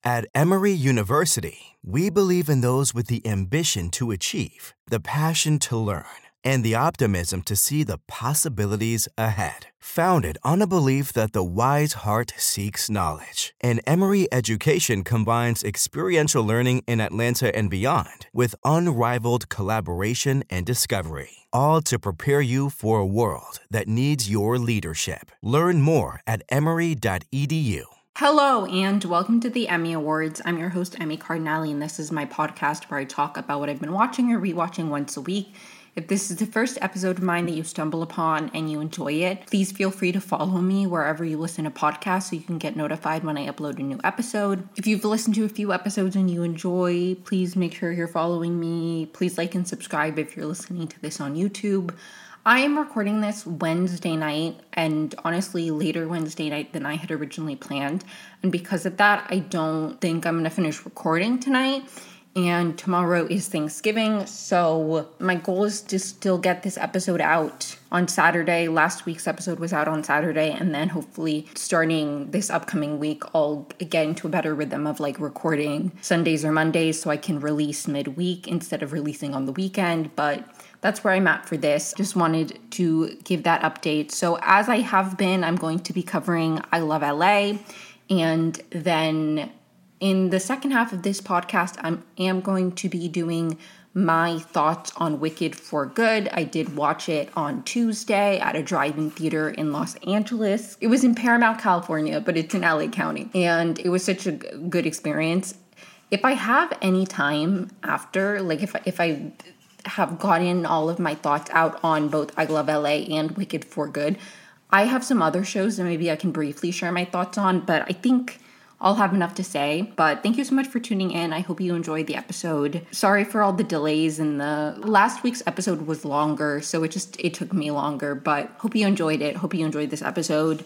At Emory University, we believe in those with the ambition to achieve, the passion to learn, and the optimism to see the possibilities ahead. Founded on a belief that the wise heart seeks knowledge, and Emory education combines experiential learning in Atlanta and beyond with unrivaled collaboration and discovery, all to prepare you for a world that needs your leadership. Learn more at emory.edu. Hello and welcome to the Emmy Awards. I'm your host, Emmy Cardinale, and this is my podcast where I talk about what I've been watching or rewatching once a week. If this is the first episode of mine that you stumble upon and you enjoy it, please feel free to follow me wherever you listen to podcasts so you can get notified when I upload a new episode. If you've listened to a few episodes and you enjoy, please make sure you're following me. Please like and subscribe if you're listening to this on YouTube. I am recording this Wednesday night, and honestly later Wednesday night than I had originally planned. And because of that, I don't think I'm going to finish recording tonight. And tomorrow is Thanksgiving, so my goal is to still get this episode out on Saturday. Last week's episode was out on Saturday, and then hopefully starting this upcoming week, I'll get into a better rhythm of recording Sundays or Mondays so I can release midweek instead of releasing on the weekend, but that's where I'm at for this. Just wanted to give that update. So as I have been, I'm going to be covering I Love LA, and then in the second half of this podcast, I am going to be doing my thoughts on Wicked for Good. I did watch it on Tuesday at a drive-in theater in Los Angeles. It was in Paramount, California, but it's in LA County. And it was such a good experience. If I have any time after, if I have gotten all of my thoughts out on both I Love LA and Wicked for Good, I have some other shows that maybe I can briefly share my thoughts on, but I think I'll have enough to say. But thank you so much for tuning in. I hope you enjoyed the episode. Sorry for all the delays, and the last week's episode was longer, so it took me longer, but hope you enjoyed it. Hope you enjoyed this episode.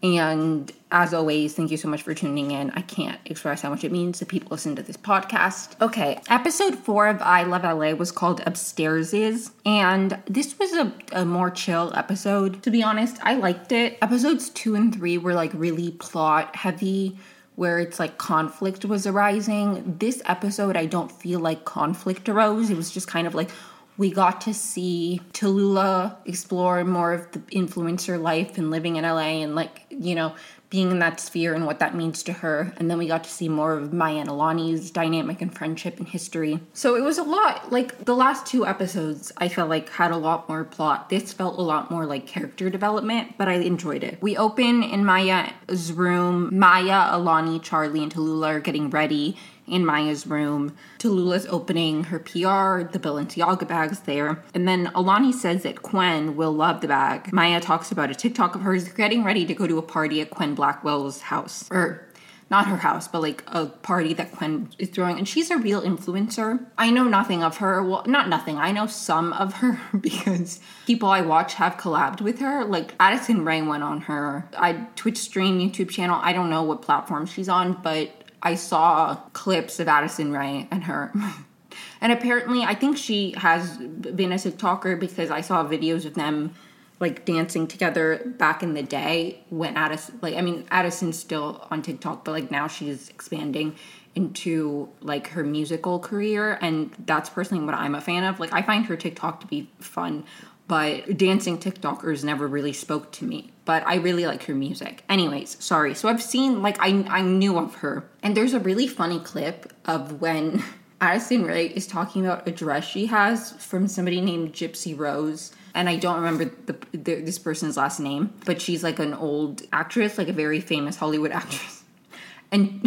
And as always, thank you so much for tuning in. I can't express how much it means that people listen to this podcast. Okay, episode 4 of I Love LA was called Upstairs-Is, and this was a more chill episode. To be honest, I liked it. Episodes 2 and 3 were really plot heavy, where it's conflict was arising. This episode, I don't feel like conflict arose. It was just kind of we got to see Tallulah explore more of the influencer life and living in LA and being in that sphere and what that means to her. And then we got to see more of Maya and Alani's dynamic and friendship and history. So it was a lot. The last 2 episodes, I felt had a lot more plot. This felt a lot more like character development, but I enjoyed it. We open in Maya's room. Maya, Alani, Charlie, and Tallulah are getting ready in Maya's room. Tallulah's opening her PR, the Balenciaga bag's there. And then Alani says that Quen will love the bag. Maya talks about a TikTok of hers getting ready to go to a party at Quen Blackwell's house. Or not her house, but a party that Quen is throwing. And she's a real influencer. I know nothing of her. Well, not nothing. I know some of her because people I watch have collabed with her. Addison Rae went on her Twitch stream, YouTube channel. I don't know what platform she's on, but I saw clips of Addison Rae and her. And apparently, I think she has been a TikToker because I saw videos of them, dancing together back in the day when Addison's still on TikTok, but, now she's expanding into, her musical career, and that's personally what I'm a fan of. I find her TikTok to be fun, but dancing TikTokers never really spoke to me. But I really like her music. Anyways, sorry. So I've seen, I knew of her. And there's a really funny clip of when Addison Rae is talking about a dress she has from somebody named Gypsy Rose. And I don't remember this person's last name. But she's, an old actress, a very famous Hollywood actress. And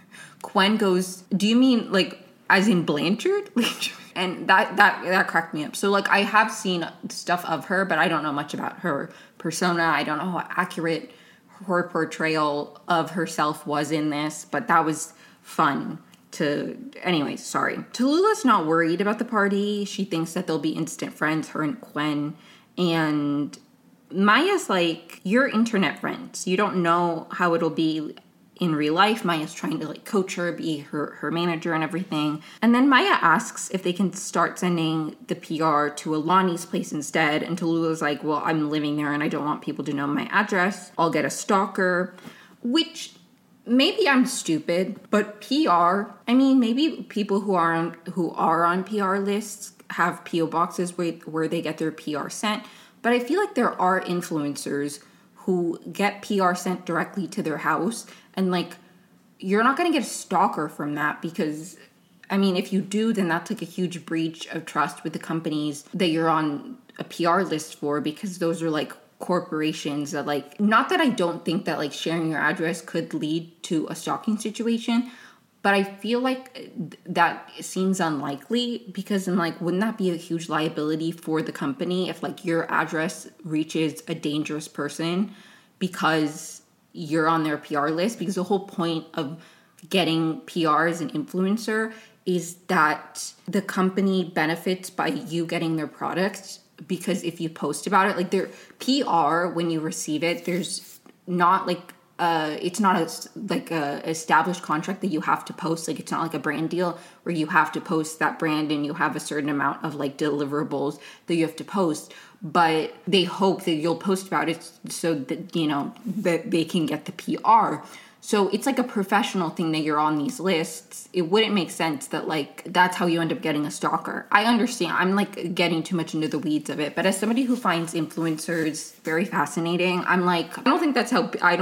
Quen goes, do you mean, as in Blanchard? And that cracked me up. So, I have seen stuff of her, but I don't know much about her persona. I don't know how accurate her portrayal of herself was in this, but that was fun anyways, sorry. Tallulah's not worried about the party. She thinks that they'll be instant friends, her and Quen. And Maya's you're internet friends. You don't know how it'll be in real life. Maya's trying to coach her, be her manager and everything. And then Maya asks if they can start sending the PR to Alani's place instead. And Tallulah's well, I'm living there and I don't want people to know my address. I'll get a stalker, which maybe I'm stupid, but PR, I mean, maybe people who are on PR lists have PO boxes where they get their PR sent, but I feel like there are influencers who get PR sent directly to their house, and like, you're not going to get a stalker from that, because I mean, if you do, then that's like a huge breach of trust with the companies that you're on a PR list for, because those are like corporations that, like, not that I don't think that like sharing your address could lead to a stalking situation, but I feel like that seems unlikely, because I'm like, wouldn't that be a huge liability for the company if like your address reaches a dangerous person because you're on their PR list? Because the whole point of getting PR as an influencer is that the company benefits by you getting their products, because if you post about it, like, their PR, when you receive it, there's not like it's not a established contract that you have to post. Like, it's not like a brand deal where you have to post that brand and you have a certain amount of like deliverables that you have to post, but they hope that you'll post about it so that, you know, that they can get the PR. So it's like a professional thing that you're on these lists. It wouldn't make sense that like that's how you end up getting a stalker. I understand. I'm like getting too much into the weeds of it. But as somebody who finds influencers very fascinating, I'm like, I don't think that's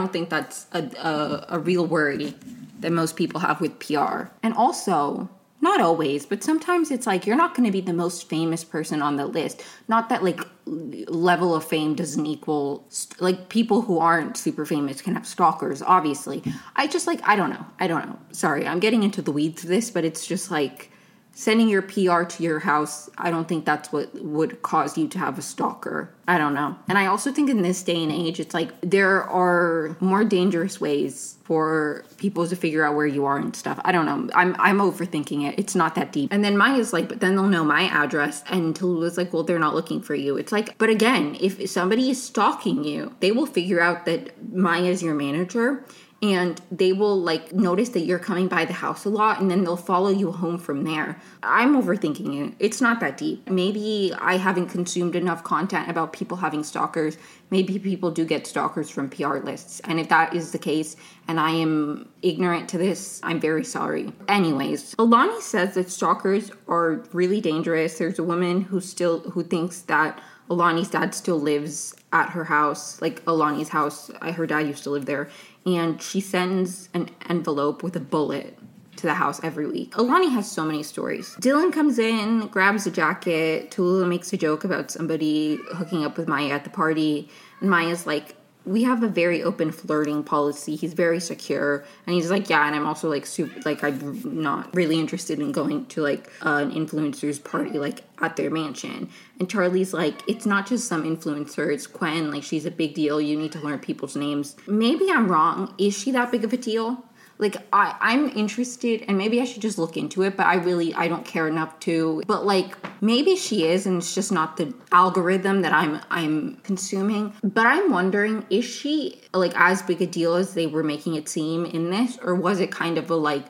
a real worry that most people have with PR. And also, not always, but sometimes it's like you're not going to be the most famous person on the list. Not that like level of fame doesn't equal, like, people who aren't super famous can have stalkers, obviously. I don't know. Sorry, I'm getting into the weeds of this, but it's just like sending your PR to your house, I don't think that's what would cause you to have a stalker. I don't know. And I also think in this day and age, it's like there are more dangerous ways for people to figure out where you are and stuff. I don't know. I'm overthinking it. It's not that deep. And then Maya's like, but then they'll know my address. And Tallulah's like, well, they're not looking for you. It's like, but again, if somebody is stalking you, they will figure out that Maya's your manager. And they will like notice that you're coming by the house a lot, and then they'll follow you home from there. I'm overthinking it. It's not that deep. Maybe I haven't consumed enough content about people having stalkers. Maybe people do get stalkers from PR lists. And if that is the case, and I am ignorant to this, I'm very sorry. Anyways, Alani says that stalkers are really dangerous. There's a woman who thinks that Alani's dad still lives at her house, like Alani's house. Her dad used to live there. And she sends an envelope with a bullet to the house every week. Alani has so many stories. Dylan comes in, grabs a jacket. Tallulah makes a joke about somebody hooking up with Maya at the party. And Maya's like, we have a very open flirting policy. He's very secure. And he's like, yeah, and I'm also like super, like, I'm not really interested in going to like an influencer's party like at their mansion. And Charlie's like, it's not just some influencer, it's Quen. Like, she's a big deal. You need to learn people's names. Maybe I'm wrong. Is she that big of a deal? Like, I'm interested, and maybe I should just look into it, but I don't care enough to. But like, maybe she is, and it's just not the algorithm that I'm consuming. But I'm wondering, is she like as big a deal as they were making it seem in this, or was it kind of a like,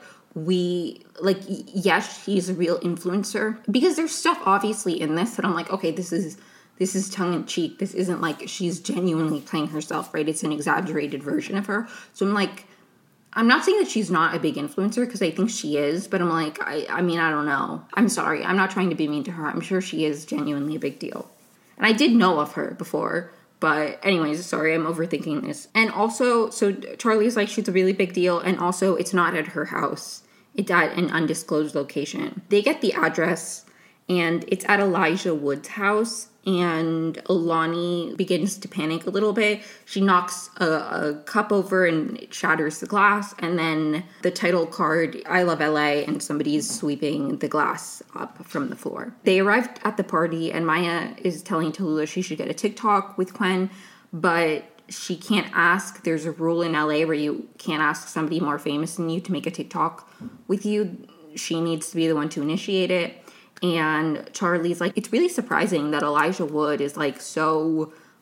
yes, she's a real influencer? Because there's stuff obviously in this that I'm like, okay, this is tongue-in-cheek. This isn't like she's genuinely playing herself, right? It's an exaggerated version of her. So I'm like, I'm not saying that she's not a big influencer, because I think she is, but I'm like, I mean, I don't know. I'm sorry. I'm not trying to be mean to her. I'm sure she is genuinely a big deal. And I did know of her before, but anyways, sorry, I'm overthinking this. And also, so Charlie's like, she's a really big deal, and also it's not at her house. It's at an undisclosed location. They get the address, and it's at Elijah Wood's house, and Alani begins to panic a little bit. She knocks a cup over and it shatters the glass, and then the title card, I Love LA, and somebody's sweeping the glass up from the floor. They arrived at the party, and Maya is telling Tallulah she should get a TikTok with Quen, but she can't ask. There's a rule in LA where you can't ask somebody more famous than you to make a TikTok with you. She needs to be the one to initiate it. And Charlie's like, it's really surprising that Elijah Wood is like so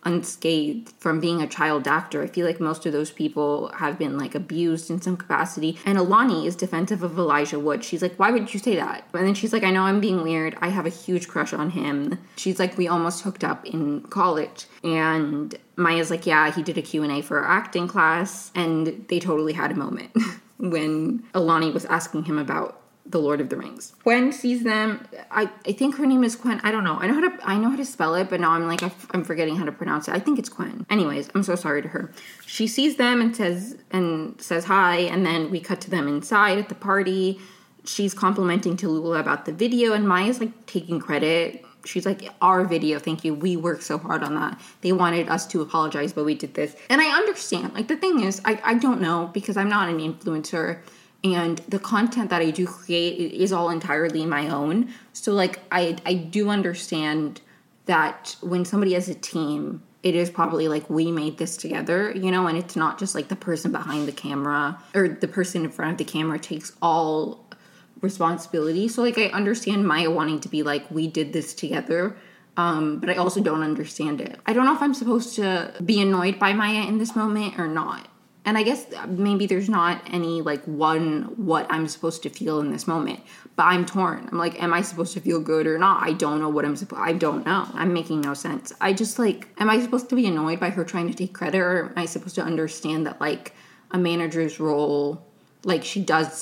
unscathed from being a child actor. I feel like most of those people have been like abused in some capacity. And Alani is defensive of Elijah Wood. She's like, why would you say that? And then she's like, I know I'm being weird. I have a huge crush on him. She's like, we almost hooked up in college. And Maya's like, yeah, he did a Q&A for our acting class. And they totally had a moment when Alani was asking him about The Lord of the Rings. Gwen sees them. I think her name is Gwen. I don't know. I know how to spell it, but now I'm forgetting how to pronounce it. I think it's Gwen. Anyways, I'm so sorry to her. She sees them and says hi, and then we cut to them inside at the party. She's complimenting Tallulah about the video, and Maya's like taking credit. She's like, our video, thank you. We worked so hard on that. They wanted us to apologize, but we did this. And I understand. Like, the thing is, I don't know, because I'm not an influencer. And the content that I do create is all entirely my own. So, like, I do understand that when somebody has a team, it is probably like, we made this together, you know, and it's not just like the person behind the camera or the person in front of the camera takes all responsibility. So, like, I understand Maya wanting to be like, we did this together. But I also don't understand it. I don't know if I'm supposed to be annoyed by Maya in this moment or not. And I guess maybe there's not any, like, what I'm supposed to feel in this moment. But I'm torn. I'm like, am I supposed to feel good or not? I don't know what I don't know. I'm making no sense. I just, like, am I supposed to be annoyed by her trying to take credit? Or am I supposed to understand that, like, a manager's role, like, she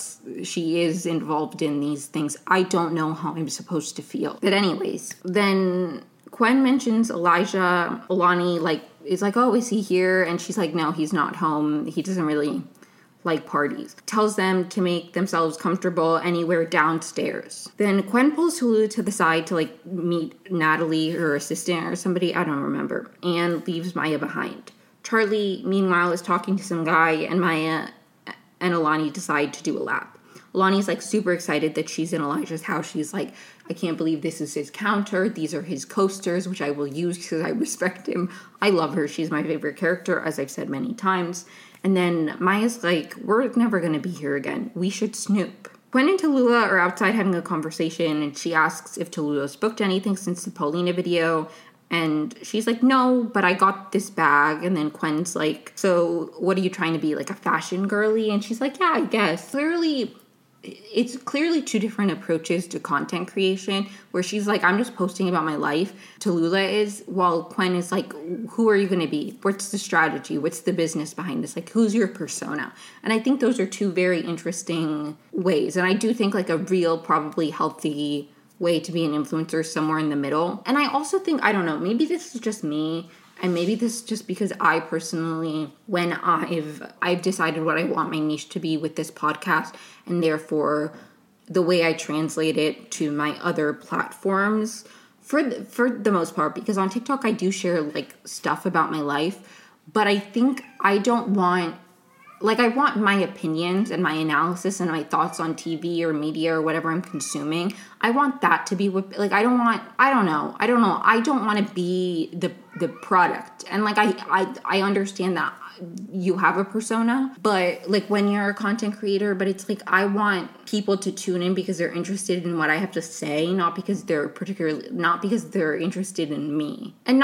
is involved in these things? I don't know how I'm supposed to feel. But anyways, then Gwen mentions Elijah. Alani, like, is like, oh, is he here? And she's like, no, he's not home. He doesn't really like parties. Tells them to make themselves comfortable anywhere downstairs. Then Gwen pulls Hulu to the side to, like, meet Natalie, her assistant or somebody, I don't remember, and leaves Maya behind. Charlie, meanwhile, is talking to some guy, and Maya and Alani decide to do a lap. Alani's, like, super excited that she's in Elijah's house. She's like, I can't believe this is his counter. These are his coasters, which I will use because I respect him. I love her. She's my favorite character, as I've said many times. And then Maya's like, we're never going to be here again. We should snoop. Gwen and Tallulah are outside having a conversation, and she asks if Tallulah's booked anything since the Paulina video. And she's like, no, but I got this bag. And then Gwen's like, so what are you trying to be, like a fashion girly? And she's like, yeah, I guess. It's clearly two different approaches to content creation, where she's like, I'm just posting about my life. Tallulah is, while Gwen is like, who are you going to be? What's the strategy? What's the business behind this? Like, who's your persona? And I think those are two very interesting ways. And I do think, like, a real, probably healthy way to be an influencer, somewhere in the middle. And I also think, I don't know, maybe this is just me, and maybe this is just because I personally, when I've decided what I want my niche to be with this podcast, and therefore the way I translate it to my other platforms, for the most part, because on TikTok I do share, like, stuff about my life, but I think I don't want, like, I want my opinions and my analysis and my thoughts on TV or media or whatever I'm consuming. I want that to be what, like, I don't want to be the product. And, like, I understand that you have a persona, but, like, when you're a content creator, but it's like, I want people to tune in because they're interested in what I have to say, not because they're interested in me. And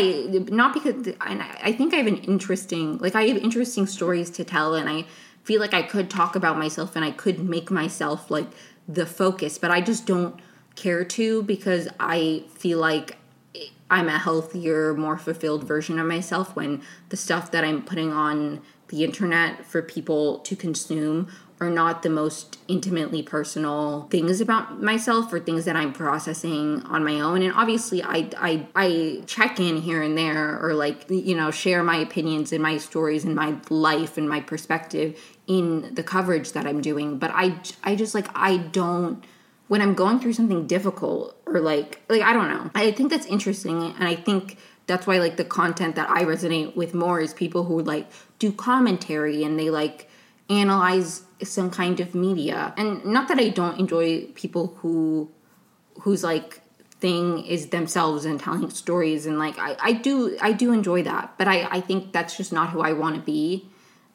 I think I have interesting stories to tell, and I feel like I could talk about myself and I could make myself, like, the focus, but I just don't care to, because I feel like I'm a healthier, more fulfilled version of myself when the stuff that I'm putting on the internet for people to consume are not the most intimately personal things about myself or things that I'm processing on my own. And obviously I check in here and there, or, like, you know, share my opinions and my stories and my life and my perspective in the coverage that I'm doing. But I just, like, I don't, when I'm going through something difficult, or like I don't know. I think that's interesting, and I think that's why, like, the content that I resonate with more is people who, like, do commentary and they, like, analyze some kind of media. And not that I don't enjoy people whose, like, thing is themselves and telling stories, and, like, I do enjoy that, but I think that's just not who I want to be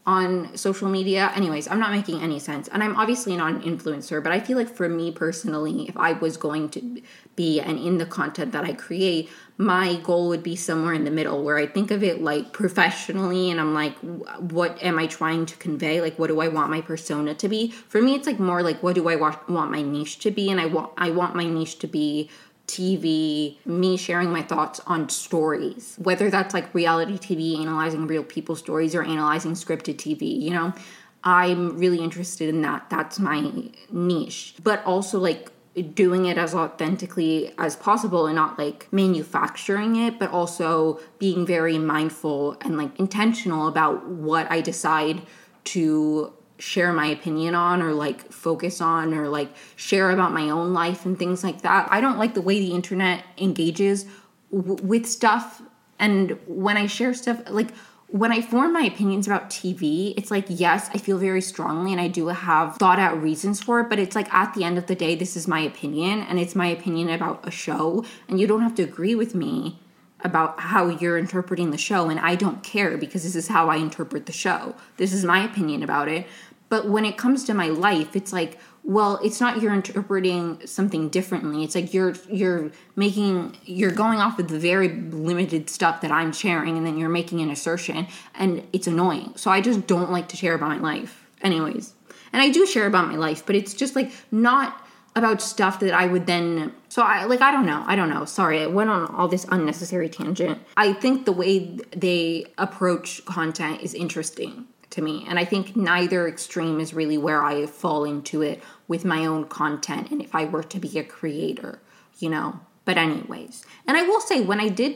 on social media. Anyways, I'm not making any sense. And I'm obviously not an influencer, but I feel like for me personally, if I was going to be and in the content that I create, my goal would be somewhere in the middle where I think of it like professionally and I'm like, what am I trying to convey? Like, what do I want my persona to be? For me, it's like more like, what do I want my niche to be? And I want my niche to be TV, me sharing my thoughts on stories, whether that's like reality TV, analyzing real people's stories, or analyzing scripted TV, you know? I'm really interested in that. That's my niche. But also like doing it as authentically as possible and not like manufacturing it, but also being very mindful and like intentional about what I decide to share my opinion on or like focus on or like share about my own life and things like that. I don't like the way the internet engages with stuff. And when I share stuff, like when I form my opinions about TV, it's like, yes, I feel very strongly and I do have thought out reasons for it, but it's like at the end of the day, this is my opinion and it's my opinion about a show, and you don't have to agree with me about how you're interpreting the show, and I don't care because this is how I interpret the show. This is my opinion about it. But when it comes to my life, it's like, well, it's not you're interpreting something differently. It's like you're going off of the very limited stuff that I'm sharing, and then you're making an assertion, and it's annoying. So I just don't like to share about my life. Anyways. And I do share about my life, but it's just like not about stuff that I would then... So I don't know. Sorry, I went on all this unnecessary tangent. I think the way they approach content is interesting to me. And I think neither extreme is really where I fall into it with my own content and if I were to be a creator, you know. But anyways, and I will say when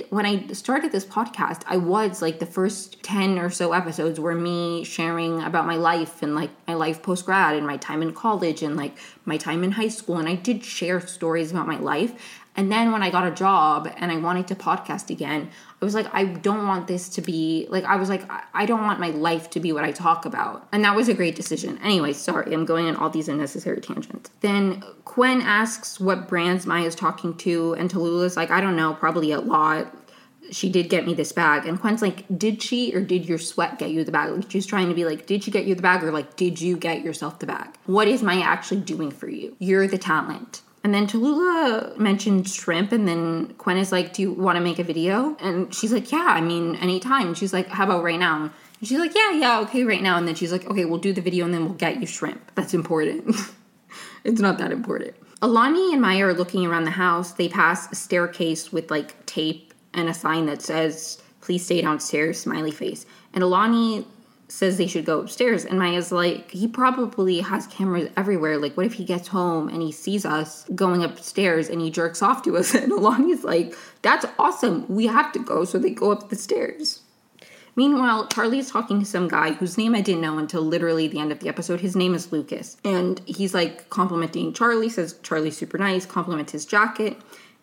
I started this podcast, I was like the first 10 or so episodes were me sharing about my life and like my life post-grad and my time in college and like my time in high school. And I did share stories about my life. And then when I got a job and I wanted to podcast again, I was like, I don't want this to be, like, I was like, I don't want my life to be what I talk about. And that was a great decision. Anyway, sorry, I'm going on all these unnecessary tangents. Then Quen asks what brands Maya's talking to, and Tallulah's like, I don't know, probably a lot. She did get me this bag. And Quen's like, did she or did your sweat get you the bag? Like, she's trying to be like, did she get you the bag? Or like, did you get yourself the bag? What is Maya actually doing for you? You're the talent. And then Tallulah mentioned shrimp, and then Quen is like, do you want to make a video? And she's like, yeah, I mean, anytime. And she's like, how about right now? And she's like, yeah, okay, right now. And then she's like, okay, we'll do the video and then we'll get you shrimp. That's important. It's not that important. Alani and Maya are looking around the house. They pass a staircase with like tape and a sign that says, please stay downstairs, smiley face. And Alani says they should go upstairs, and Maya's like, he probably has cameras everywhere. Like, what if he gets home and he sees us going upstairs and he jerks off to us? And Alani's like, that's awesome, we have to go. So they go up the stairs. Meanwhile, Charlie's talking to some guy whose name I didn't know until literally the end of the episode. His name is Lucas, and he's like complimenting Charlie, says Charlie's super nice, compliments his jacket.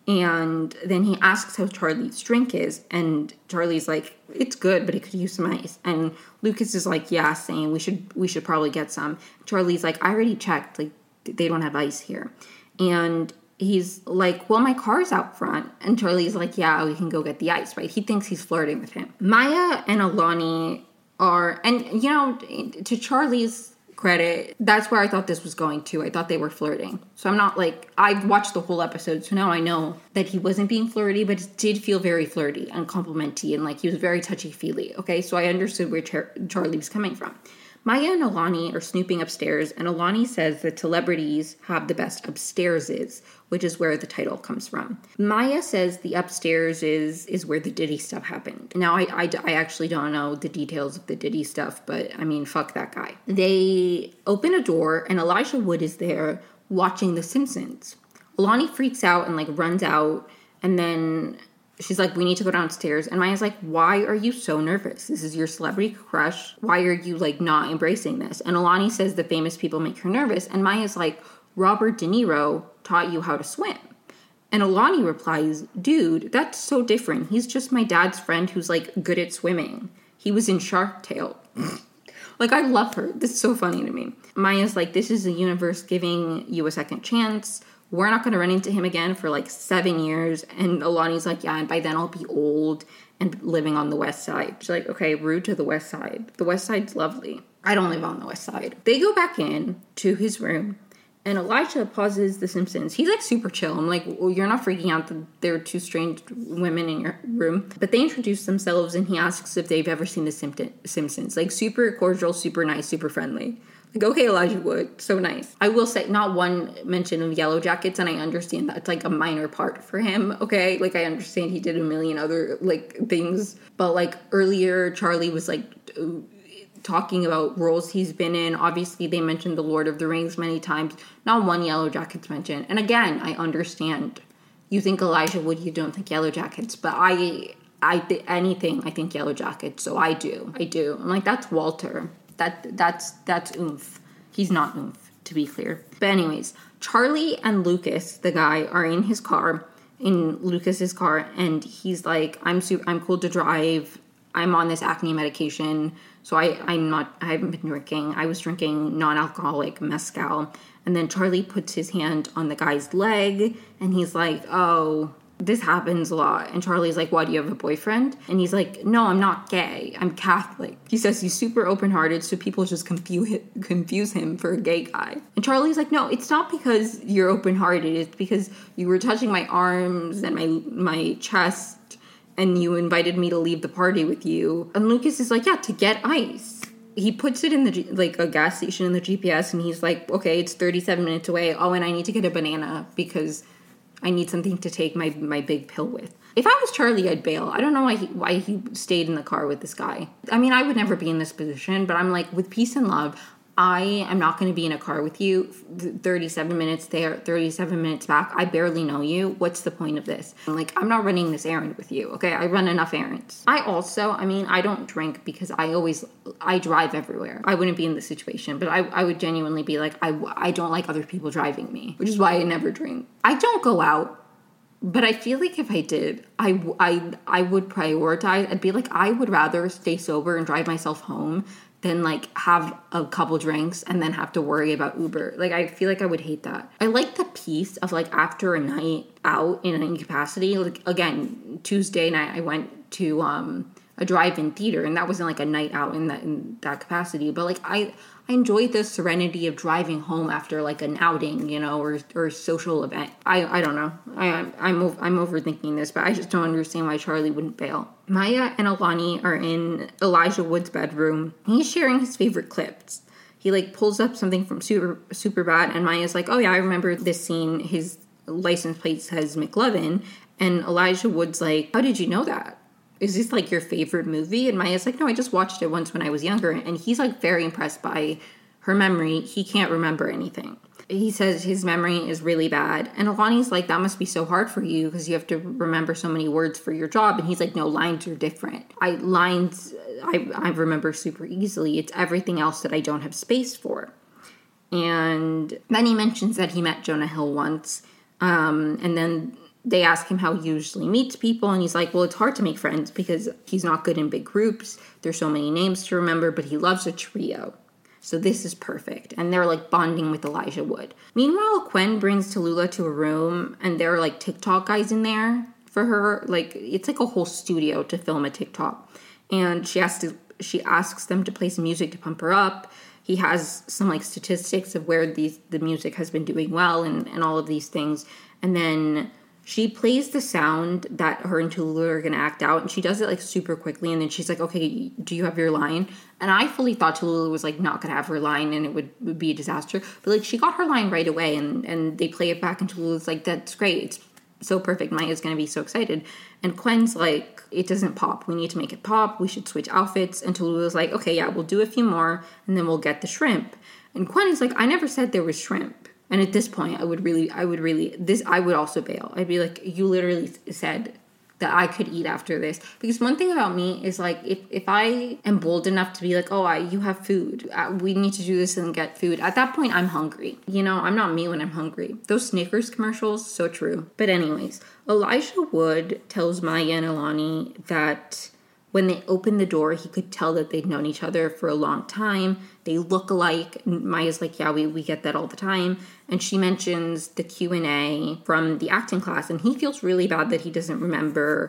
And then he asks how Charlie's drink is, and Charlie's like, it's good, but it could use some ice. And Lucas is like, yeah, same, we should probably get some. Charlie's like, I already checked, like, they don't have ice here. And he's like, well, my car's out front. And Charlie's like, yeah, we can go get the ice, right? He thinks he's flirting with him. Maya and Alani are, and you know, to Charlie's credit, that's where I thought this was going to. I thought they were flirting. So I'm not like, I've watched the whole episode, so now I know that he wasn't being flirty, but it did feel very flirty and complimenty, and like he was very touchy-feely, okay? So I understood where Charlie was coming from. Maya and Alani are snooping upstairs, and Alani says that celebrities have the best upstairses, which is where the title comes from. Maya says the upstairs is where the Diddy stuff happened. Now, I actually don't know the details of the Diddy stuff, but I mean, fuck that guy. They open a door, and Elijah Wood is there watching The Simpsons. Alani freaks out and like runs out, and then she's like, we need to go downstairs. And Maya's like, why are you so nervous? This is your celebrity crush. Why are you like not embracing this? And Alani says the famous people make her nervous. And Maya's like, Robert De Niro taught you how to swim. And Alani replies, dude, that's so different. He's just my dad's friend who's like good at swimming. He was in Shark Tale. Like, I love her. This is so funny to me. Maya's like, this is the universe giving you a second chance. We're not going to run into him again for like 7 years. And Alani's like, yeah, and by then I'll be old and living on the West Side. She's like, okay, rude to the West Side. The West Side's lovely. I don't live on the West Side. They go back in to his room, and Elijah pauses The Simpsons. He's like super chill. I'm like, well, you're not freaking out that there are two strange women in your room. But they introduce themselves, and he asks if they've ever seen The Simpsons. Like, super cordial, super nice, super friendly. Like, okay, Elijah Wood, so nice. I will say, not one mention of Yellow Jackets, and I understand that's like a minor part for him, okay? Like, I understand he did a million other, like, things. But, like, earlier, Charlie was, like, talking about roles he's been in. Obviously, they mentioned The Lord of the Rings many times. Not one Yellow Jackets mentioned. And again, I understand. You think Elijah Wood, you don't think Yellow Jackets. But I think Yellow Jackets. So I do. I'm like, that's Walter. That's oomph. He's not oomph, to be clear. But anyways, Charlie and Lucas, the guy, are in his car, in Lucas's car, and he's like, I'm cool to drive. I'm on this acne medication, so I haven't been drinking. I was drinking non-alcoholic mezcal. And then Charlie puts his hand on the guy's leg, and he's like, oh, this happens a lot. And Charlie's like, what, do you have a boyfriend? And he's like, no, I'm not gay. I'm Catholic. He says he's super open-hearted, so people just confuse him for a gay guy. And Charlie's like, no, it's not because you're open-hearted. It's because you were touching my arms and my chest, and you invited me to leave the party with you. And Lucas is like, yeah, to get ice. He puts it in a gas station in the GPS, and he's like, okay, it's 37 minutes away. Oh, and I need to get a banana because I need something to take my big pill with. If I was Charlie, I'd bail. I don't know why he stayed in the car with this guy. I mean, I would never be in this position, but I'm like, with peace and love, I am not going to be in a car with you 37 minutes there, 37 minutes back. I barely know you. What's the point of this? I'm not running this errand with you, okay? I run enough errands. I don't drink because I drive everywhere. I wouldn't be in this situation, but I would genuinely be like, I don't like other people driving me, which is why I never drink. I don't go out, but I feel like if I did, I would prioritize. I'd be like, I would rather stay sober and drive myself home than have a couple drinks and then have to worry about Uber. I feel like I would hate that. I like the peace of after a night out in any capacity. Again, Tuesday night I went to a drive-in theater, and that wasn't a night out in that capacity. But I enjoy the serenity of driving home after an outing, or a social event. I don't know. I'm overthinking this, but I just don't understand why Charlie wouldn't bail. Maya and Alani are in Elijah Wood's bedroom. He's sharing his favorite clips. He pulls up something from Superbad, and Maya's like, oh yeah, I remember this scene. His license plate says McLovin, and Elijah Wood's like, how did you know that? Is this your favorite movie? And Maya's like, no, I just watched it once when I was younger. And he's very impressed by her memory. He can't remember anything. He says his memory is really bad. And Alani's like, that must be so hard for you because you have to remember so many words for your job. And he's like, no, lines are different. I remember super easily. It's everything else that I don't have space for. And then he mentions that he met Jonah Hill once. And then they ask him how he usually meets people, and he's like, well, it's hard to make friends because he's not good in big groups. There's so many names to remember, but he loves a trio. So this is perfect. And they're bonding with Elijah Wood. Meanwhile, Quen brings Tallulah to a room, and there are TikTok guys in there for her. It's a whole studio to film a TikTok. And she asks them to play some music to pump her up. He has some statistics of where the music has been doing well and all of these things. And then she plays the sound that her and Tallulah are going to act out, and she does it super quickly, and then she's like, okay, do you have your line? And I fully thought Tallulah was not going to have her line, and it would be a disaster. But she got her line right away, and they play it back, and Tallulah's like, that's great, it's so perfect, Maya's going to be so excited. And Quen's like, it doesn't pop, we need to make it pop, we should switch outfits. And Tallulah's like, okay, yeah, we'll do a few more, and then we'll get the shrimp. And Quen is like, I never said there was shrimp. And at this point, I would also bail. I'd be like, you literally said that I could eat after this. Because one thing about me is if I am bold enough to be like, oh, you have food. We need to do this and get food. At that point, I'm hungry. I'm not me when I'm hungry. Those Snickers commercials, so true. But anyways, Elijah Wood tells Maya and Alani that when they opened the door, he could tell that they'd known each other for a long time. They look alike. Maya's like, yeah, we get that all the time. And she mentions the Q&A from the acting class. And he feels really bad that he doesn't remember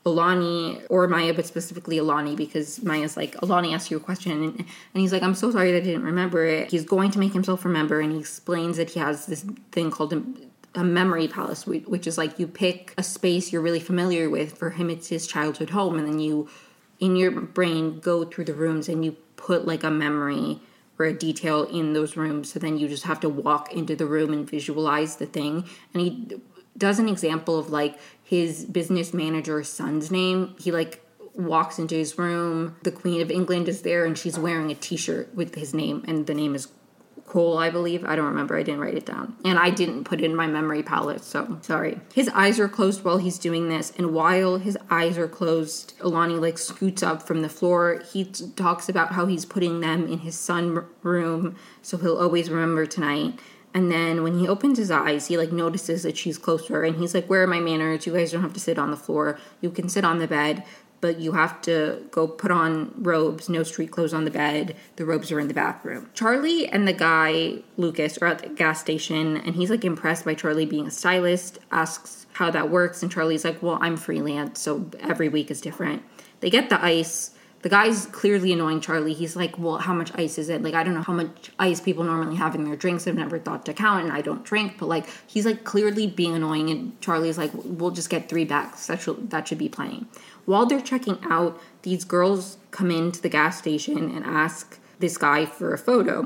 Alani, or Maya, but specifically Alani, because Maya's like, Alani asked you a question, and he's like, I'm so sorry that I didn't remember it. He's going to make himself remember, and he explains that he has this thing called a memory palace, which is like you pick a space you're really familiar with. For him, it's his childhood home, and then you, in your brain, go through the rooms and you put like a memory or a detail in those rooms. So then you just have to walk into the room and visualize the thing. And he does an example of like his business manager's son's name. He like walks into his room. The Queen of England is there, and she's wearing a t-shirt with his name, and the name is Cole, I believe. I don't remember. I didn't write it down. And I didn't put it in my memory palette, so sorry. His eyes are closed while he's doing this, and while his eyes are closed, Alani like scoots up from the floor. He talks about how he's putting them in his son room, so he'll always remember tonight. And then when he opens his eyes, he like notices that she's closer, and he's like, where are my manners? You guys don't have to sit on the floor. You can sit on the bed, but you have to go put on robes, no street clothes on the bed. The robes are in the bathroom. Charlie and the guy, Lucas, are at the gas station, and he's like impressed by Charlie being a stylist, asks how that works, and Charlie's like, well, I'm freelance, so every week is different. They get the ice. The guy's clearly annoying Charlie. He's like, well, how much ice is it? Like, I don't know how much ice people normally have in their drinks. I've never thought to count, and I don't drink. But, like, he's, like, clearly being annoying, and Charlie's like, we'll just get 3 bags. That should be plenty. While they're checking out, these girls come into the gas station and ask this guy for a photo.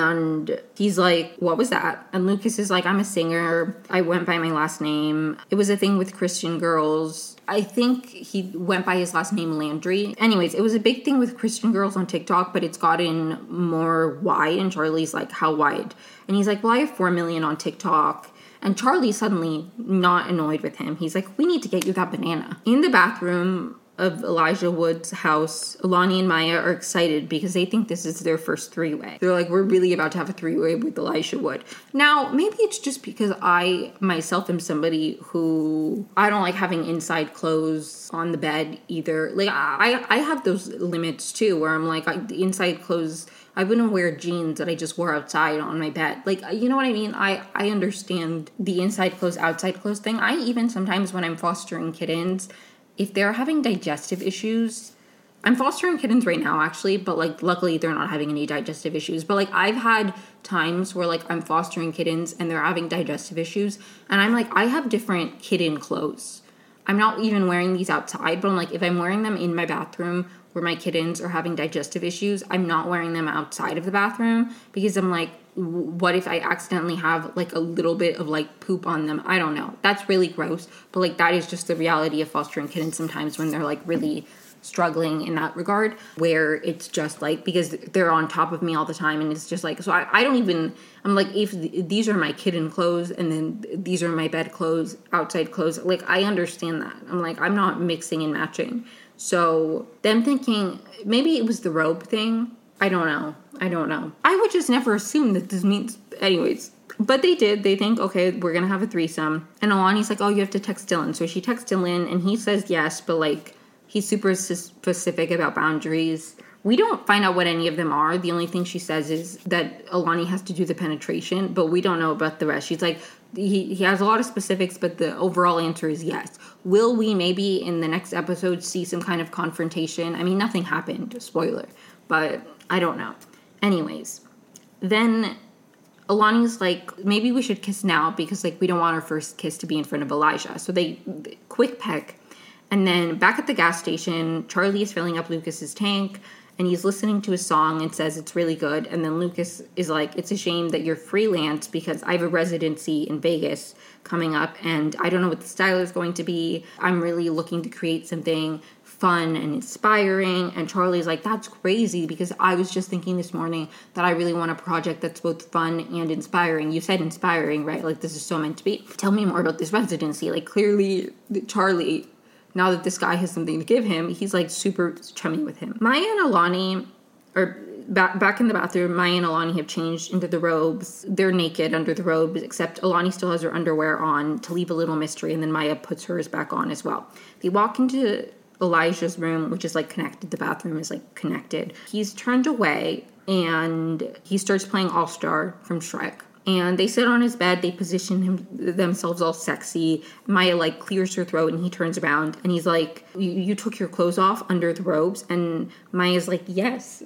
And he's like, what was that? And Lucas is like, I'm a singer. I went by my last name. It was a thing with Christian girls. I think he went by his last name, Landry. Anyways, it was a big thing with Christian girls on TikTok, but it's gotten more wide. And Charlie's like, how wide? And he's like, well, I have 4 million on TikTok. And Charlie's suddenly not annoyed with him. He's like, we need to get you that banana. In the bathroom of Elijah Wood's house, Alani and Maya are excited because they think this is their first 3-way. They're like, we're really about to have a 3-way with Elijah Wood. Now, maybe it's just because I myself am somebody who, I don't like having inside clothes on the bed either. Like, I have those limits too, where I'm like, the inside clothes, I wouldn't wear jeans that I just wore outside on my bed. Like, you know what I mean? I understand the inside clothes, outside clothes thing. I even sometimes when I'm fostering kittens, if they're having digestive issues, I'm fostering kittens right now actually, but like luckily they're not having any digestive issues. But like I've had times where like I'm fostering kittens and they're having digestive issues, and I'm like, I have different kitten clothes. I'm not even wearing these outside, but I'm like, if I'm wearing them in my bathroom where my kittens are having digestive issues, I'm not wearing them outside of the bathroom because I'm like, what if I accidentally have like a little bit of like poop on them? I don't know. That's really gross. But like that is just the reality of fostering kittens sometimes when they're like really struggling in that regard, where it's just like, because they're on top of me all the time, and it's just like, so I don't even, I'm like, if these are my kitten clothes and then these are my bed clothes, outside clothes, like I understand that. I'm like, I'm not mixing and matching. So them thinking maybe it was the robe thing. I don't know. I would just never assume that this means, anyways. But they did. They think, okay, we're going to have a threesome. And Alani's like, oh, you have to text Dylan. So she texts Dylan, and he says yes, but like, he's super specific about boundaries. We don't find out what any of them are. The only thing she says is that Alani has to do the penetration, but we don't know about the rest. She's like, he has a lot of specifics, but the overall answer is yes. Will we maybe in the next episode see some kind of confrontation? I mean, nothing happened, spoiler, but I don't know. Anyways, then Alani's like, maybe we should kiss now because like we don't want our first kiss to be in front of Elijah. So they quick peck. And then back at the gas station, Charlie is filling up Lucas's tank, and he's listening to a song and says it's really good. And then Lucas is like, it's a shame that you're freelance because I have a residency in Vegas coming up, and I don't know what the style is going to be. I'm really looking to create something fun and inspiring. And Charlie's like, that's crazy because I was just thinking this morning that I really want a project that's both fun and inspiring. You said inspiring, right? Like, this is so meant to be. Tell me more about this residency. Like, clearly Charlie, now that this guy has something to give him, he's like super chummy with him. Maya and Alani are back in the bathroom. Maya and Alani have changed into the robes. They're naked under the robes, except Alani still has her underwear on to leave a little mystery, and then Maya puts hers back on as well. They walk into Elijah's room, which is like connected. The bathroom is like connected. He's turned away and he starts playing All Star from Shrek. And they sit on his bed. They position themselves all sexy. Maya, like, clears her throat, and he turns around, and he's like, you took your clothes off under the robes? And Maya's like, yes.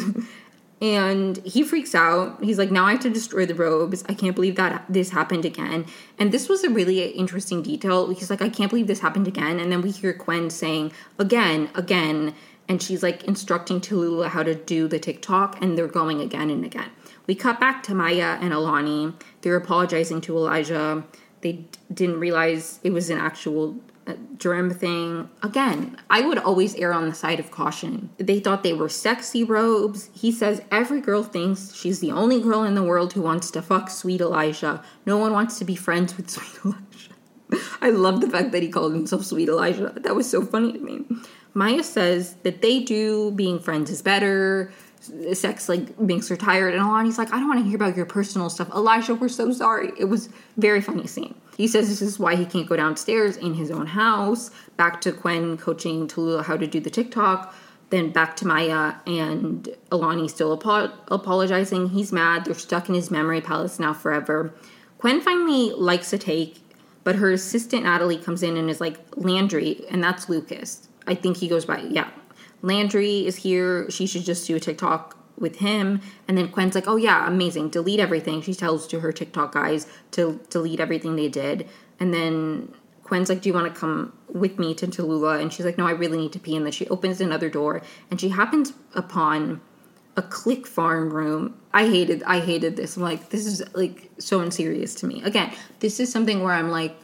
And he freaks out. He's like, now I have to destroy the robes. I can't believe that this happened again. And this was a really interesting detail. He's like, I can't believe this happened again. And then we hear Quen saying, again. And she's like instructing Tallulah how to do the TikTok. And they're going again and again. We cut back to Maya and Alani. They're apologizing to Elijah. They didn't realize it was an actual germ thing. Again, I would always err on the side of caution. They thought they were sexy robes. He says every girl thinks she's the only girl in the world who wants to fuck sweet Elijah. No one wants to be friends with sweet Elijah. I love the fact that he called himself sweet Elijah. That was so funny to me. Maya says that they do, being friends is better. Sex, like, makes her tired. And Alani's like, I don't want to hear about your personal stuff. Elijah, we're so sorry. It was very funny scene. He says this is why he can't go downstairs in his own house. Back to Quen coaching Tallulah how to do the TikTok. Then back to Maya and Alani still apologizing. He's mad. They're stuck in his memory palace now forever. Quen finally likes a take, but her assistant Natalie comes in and is like, Landry, and that's Lucas. I think he goes by, yeah. Landry is here. She should just do a TikTok with him. And then Quen's like, oh yeah, amazing. Delete everything. She tells to her TikTok guys to delete everything they did. And then Quen's like, do you want to come with me to Tallulah? And she's like, no, I really need to pee. And then she opens another door and she happens upon a click farm room. I hated this. I'm like, this is like so unserious to me. Again, this is something where I'm like,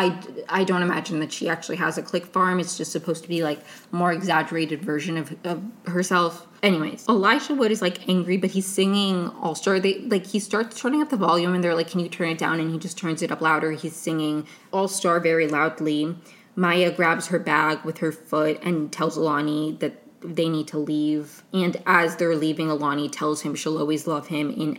I don't imagine that she actually has a click farm. It's just supposed to be like a more exaggerated version of herself. Anyways, Elijah Wood is like angry, but he's singing All Star. He starts turning up the volume and they're like, can you turn it down? And he just turns it up louder. He's singing All Star very loudly. Maya grabs her bag with her foot and tells Alani that they need to leave. And as they're leaving, Alani tells him she'll always love him in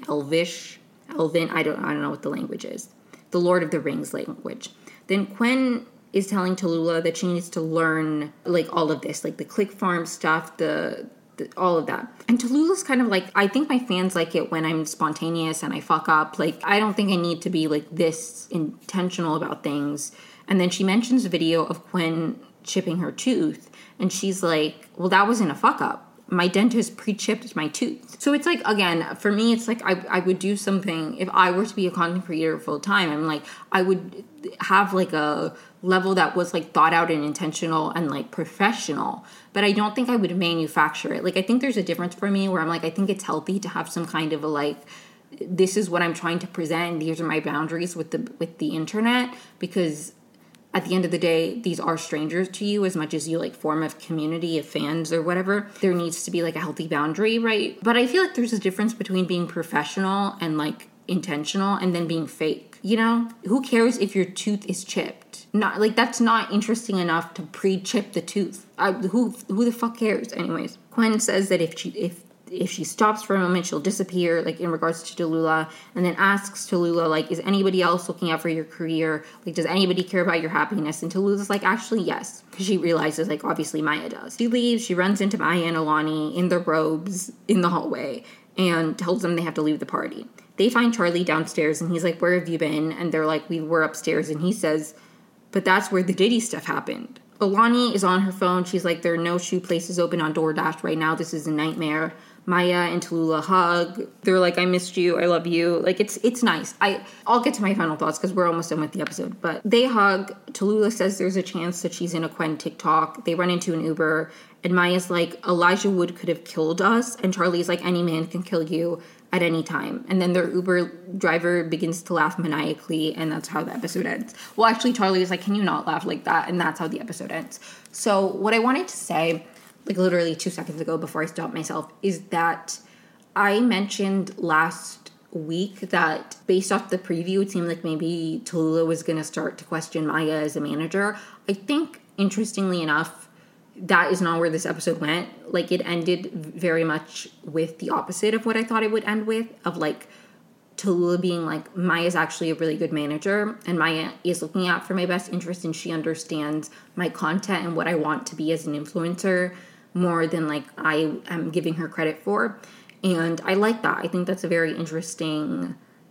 Elven. I don't know what the language is. The Lord of the Rings language. Then Quen is telling Tallulah that she needs to learn, like, all of this, like the click farm stuff, the all of that. And Tallulah's kind of like, I think my fans like it when I'm spontaneous and I fuck up. Like, I don't think I need to be, like, this intentional about things. And then she mentions a video of Quen chipping her tooth. And she's like, well, that wasn't a fuck up. My dentist pre-chipped my tooth. So it's like, again, for me, it's like I would do something, if I were to be a content creator full time, I'm like, I would have like a level that was like thought out and intentional and like professional, but I don't think I would manufacture it. Like, I think there's a difference for me where I'm like, I think it's healthy to have some kind of a like, this is what I'm trying to present, these are my boundaries with the internet, because at the end of the day, these are strangers to you as much as you like form a community of fans or whatever. There needs to be like a healthy boundary, right? But I feel like there's a difference between being professional and like intentional and then being fake. You know, who cares if your tooth is chipped? Not like, that's not interesting enough to pre-chip the tooth. Who the fuck cares? Anyways, Quen says that if she stops for a moment, she'll disappear, like, in regards to Tallulah, and then asks Tallulah, like, is anybody else looking out for your career? Like, does anybody care about your happiness? And Tallulah's like, actually, yes. Because she realizes, like, obviously Maya does. She leaves, she runs into Maya and Alani in their robes in the hallway and tells them they have to leave the party. They find Charlie downstairs, and he's like, where have you been? And they're like, we were upstairs. And he says, but that's where the Diddy stuff happened. Alani is on her phone. She's like, there are no shoe places open on DoorDash right now. This is a nightmare. Maya and Tallulah hug. They're like, I missed you. I love you. Like, it's nice. I'll get to my final thoughts because we're almost done with the episode. But they hug. Tallulah says there's a chance that she's in a Quen TikTok. They run into an Uber. And Maya's like, Elijah Wood could have killed us. And Charlie's like, any man can kill you at any time. And then their Uber driver begins to laugh maniacally. And that's how the episode ends. Well, actually, Charlie is like, can you not laugh like that? And that's how the episode ends. So what I wanted to say, like literally 2 seconds ago before I stopped myself, is that I mentioned last week that based off the preview, it seemed like maybe Tallulah was going to start to question Maya as a manager. I think, interestingly enough, that is not where this episode went. Like, it ended very much with the opposite of what I thought it would end with, of like Tallulah being like, Maya's actually a really good manager and Maya is looking out for my best interest and she understands my content and what I want to be as an influencer more than like I am giving her credit for. And I like that. I think that's a very interesting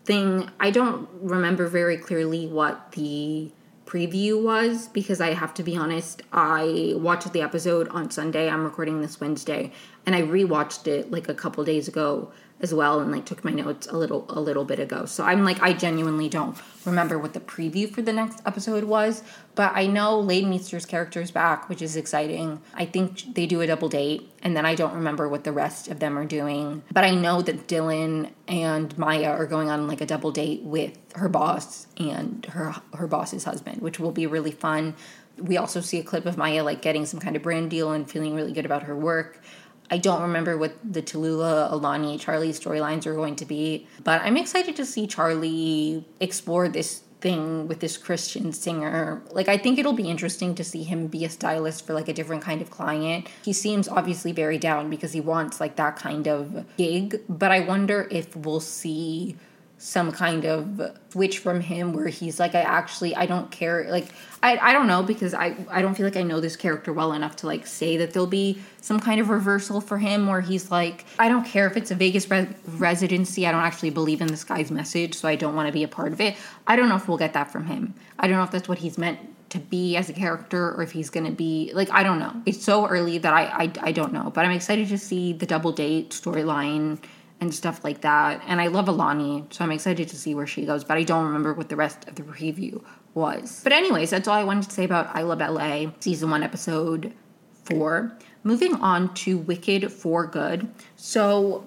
thing, I don't remember very clearly what the preview was, because I have to be honest, I watched the episode on Sunday. I'm recording this Wednesday, and I rewatched it like a couple days ago as well, and like took my notes a little bit ago. So I'm like, I genuinely don't remember what the preview for the next episode was, but I know Lade Meester's character is back, which is exciting. I think they do a double date, and then I don't remember what the rest of them are doing. But I know that Dylan and Maya are going on like a double date with her boss and her boss's husband, which will be really fun. We also see a clip of Maya like getting some kind of brand deal and feeling really good about her work. I don't remember what the Tallulah, Alani, Charlie storylines are going to be, but I'm excited to see Charlie explore this thing with this Christian singer. Like, I think it'll be interesting to see him be a stylist for like a different kind of client. He seems obviously very down because he wants like that kind of gig, but I wonder if we'll see some kind of switch from him where he's like, I don't care. Like, I don't know, because I don't feel like I know this character well enough to like say that there'll be some kind of reversal for him where he's like, I don't care if it's a Vegas residency. I don't actually believe in this guy's message, so I don't want to be a part of it. I don't know if we'll get that from him. I don't know if that's what he's meant to be as a character, or if he's going to be like, I don't know. It's so early that I don't know, but I'm excited to see the double date storyline and stuff like that. And I love Alani, so I'm excited to see where she goes, but I don't remember what the rest of the preview was. But anyways, that's all I wanted to say about I Love LA, season 1, episode 4. Moving on to Wicked for Good. So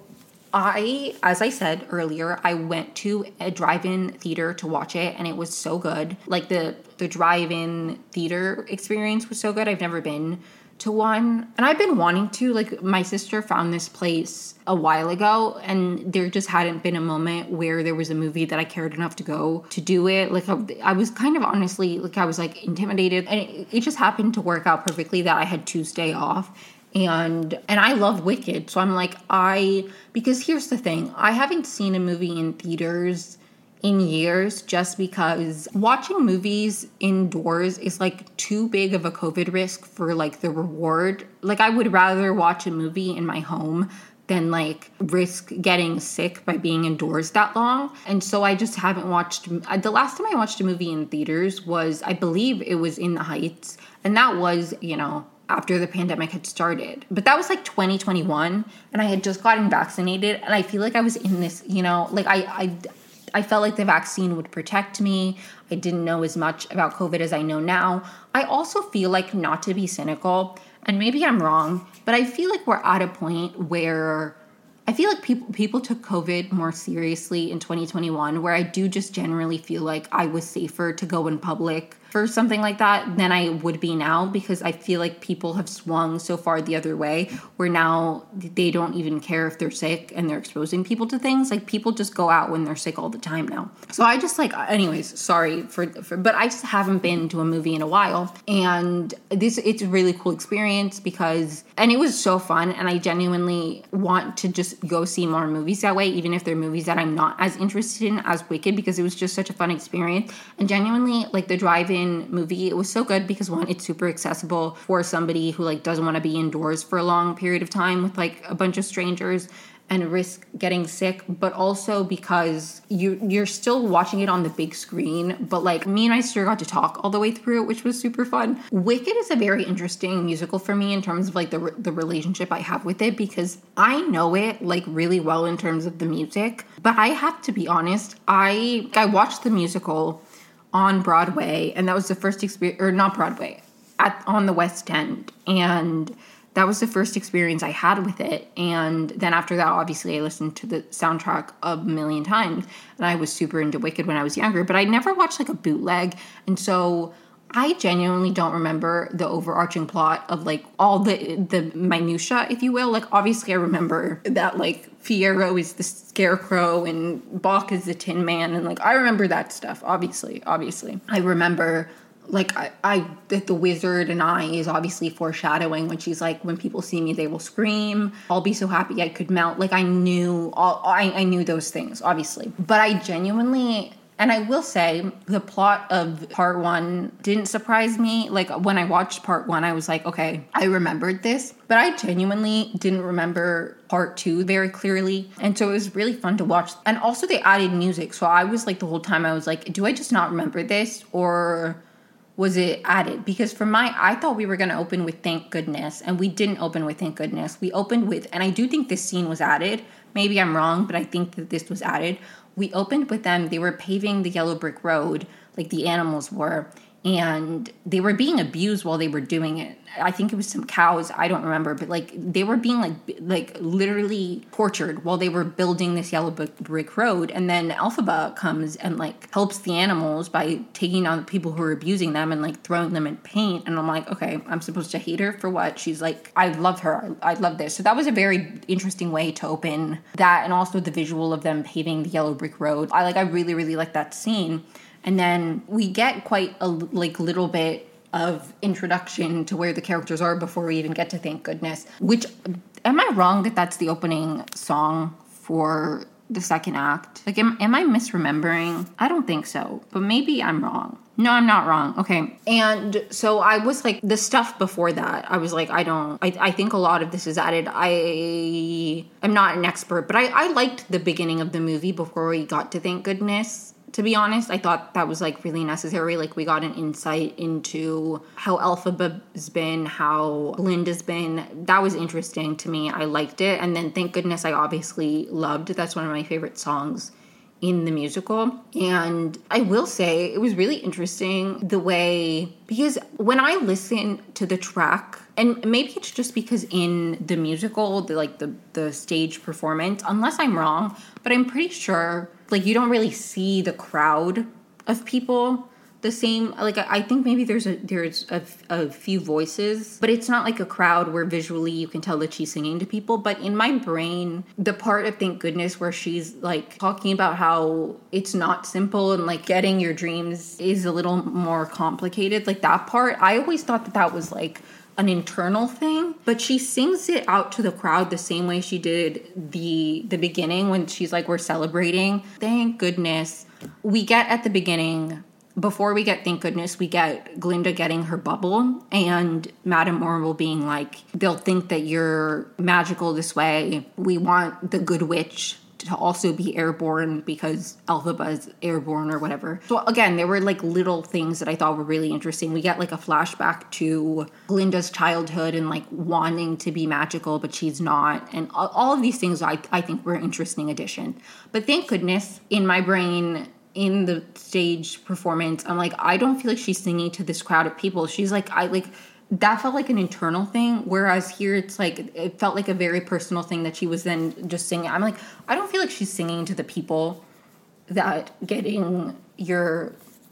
as I said earlier, I went to a drive-in theater to watch it, and it was so good. Like, the drive-in theater experience was so good. I've never been to one, and I've been wanting to. Like, my sister found this place a while ago, and there just hadn't been a moment where there was a movie that I cared enough to go to do it. Like, I was kind of honestly, like, I was like intimidated, and it just happened to work out perfectly that I had Tuesday off. And I love Wicked, so I'm like, because here's the thing, I haven't seen a movie in theaters in years, just because watching movies indoors is like too big of a COVID risk for like the reward. Like, I would rather watch a movie in my home than like risk getting sick by being indoors that long. And so I just haven't watched, the last time I watched a movie in theaters was, I believe it was In the Heights, and that was, after the pandemic had started. But that was like 2021, and I had just gotten vaccinated, and I feel like I was in this, like I felt like the vaccine would protect me. I didn't know as much about COVID as I know now. I also feel like, not to be cynical, and maybe I'm wrong, but I feel like we're at a point where I feel like people took COVID more seriously in 2021, where I do just generally feel like I was safer to go in public for something like that than I would be now, because I feel like people have swung so far the other way, where now they don't even care if they're sick and they're exposing people to things. Like, people just go out when they're sick all the time now. So I just like, anyways, sorry but I just haven't been to a movie in a while, and it's a really cool experience and it was so fun, and I genuinely want to just go see more movies that way, even if they're movies that I'm not as interested in as Wicked, because it was just such a fun experience. And genuinely, like, the drive-in movie, it was so good because, one, it's super accessible for somebody who like doesn't want to be indoors for a long period of time with like a bunch of strangers and risk getting sick, but also because you're still watching it on the big screen, but like me and I still got to talk all the way through it, which was super fun. Wicked is a very interesting musical for me in terms of like the relationship I have with it, because I know it like really well in terms of the music, but I have to be honest, I watched the musical on Broadway, and that was the first experience, or not Broadway, on the West End, and that was the first experience I had with it. And then after that, obviously, I listened to the soundtrack a million times, and I was super into Wicked when I was younger, but I never watched like a bootleg, and so I genuinely don't remember the overarching plot of like all the minutia, if you will. Like, obviously, I remember that like Fiyero is the Scarecrow and Bach is the Tin Man, and like I remember that stuff. Obviously, I remember like that the Wizard and I is obviously foreshadowing when she's like, when people see me, they will scream. I'll be so happy I could melt. Like, I knew those things, obviously, but I genuinely And I will say, the plot of part 1 didn't surprise me. Like, when I watched part 1, I was like, okay, I remembered this. But I genuinely didn't remember part 2 very clearly. And so it was really fun to watch. And also they added music. So I was like, the whole time I was like, do I just not remember this? Or was it added? Because I thought we were going to open with Thank Goodness. And we didn't open with Thank Goodness. We opened with, and I do think this scene was added. Maybe I'm wrong, but I think that this was added. We opened with them. They were paving the yellow brick road, like the animals were, and they were being abused while they were doing it. I think it was some cows. I don't remember, but like they were being like literally tortured while they were building this yellow brick road. And then Elphaba comes and like helps the animals by taking on the people who are abusing them and like throwing them in paint. And I'm like, okay, I'm supposed to hate her for what? She's like, I love her. I love this. So that was a very interesting way to open that, and also the visual of them paving the yellow brick road. I really, really like that scene. And then we get quite a little bit of introduction to where the characters are before we even get to Thank Goodness. Which, am I wrong that that's the opening song for the second act? Like, am I misremembering? I don't think so, but maybe I'm wrong. No, I'm not wrong. Okay. And so I was like, the stuff before that, I was like, I think a lot of this is added. I am not an expert, but I liked the beginning of the movie before we got to Thank Goodness. To be honest, I thought that was like really necessary. Like, we got an insight into how Elphaba's been, how Glinda's been. That was interesting to me. I liked it. And then Thank Goodness I obviously loved. That's one of my favorite songs in the musical. And I will say it was really interesting the way, because when I listen to the track, and maybe it's just because in the musical, the stage performance, unless I'm wrong, but I'm pretty sure like you don't really see the crowd of people the same. Like, I think maybe there's a few voices, but it's not like a crowd where visually you can tell that she's singing to people. But in my brain, the part of Thank Goodness where she's like talking about how it's not simple and like getting your dreams is a little more complicated, like that part, I always thought that was like an internal thing, but she sings it out to the crowd the same way she did the beginning when she's like, we're celebrating. Thank Goodness. We get at the beginning, before we get Thank Goodness, we get Glinda getting her bubble and Madame Orville being like, they'll think that you're magical this way. We want the good witch to also be airborne because Elphaba is airborne or whatever. So again, there were like little things that I thought were really interesting. We get like a flashback to Glinda's childhood and like wanting to be magical, but she's not. And all of these things I think were an interesting addition. But Thank Goodness, in my brain, in the stage performance, I'm like, I don't feel like she's singing to this crowd of people. She's like, that felt like an internal thing, whereas here it's like, it felt like a very personal thing that she was then just singing. I'm like, I don't feel like she's singing to the people that getting your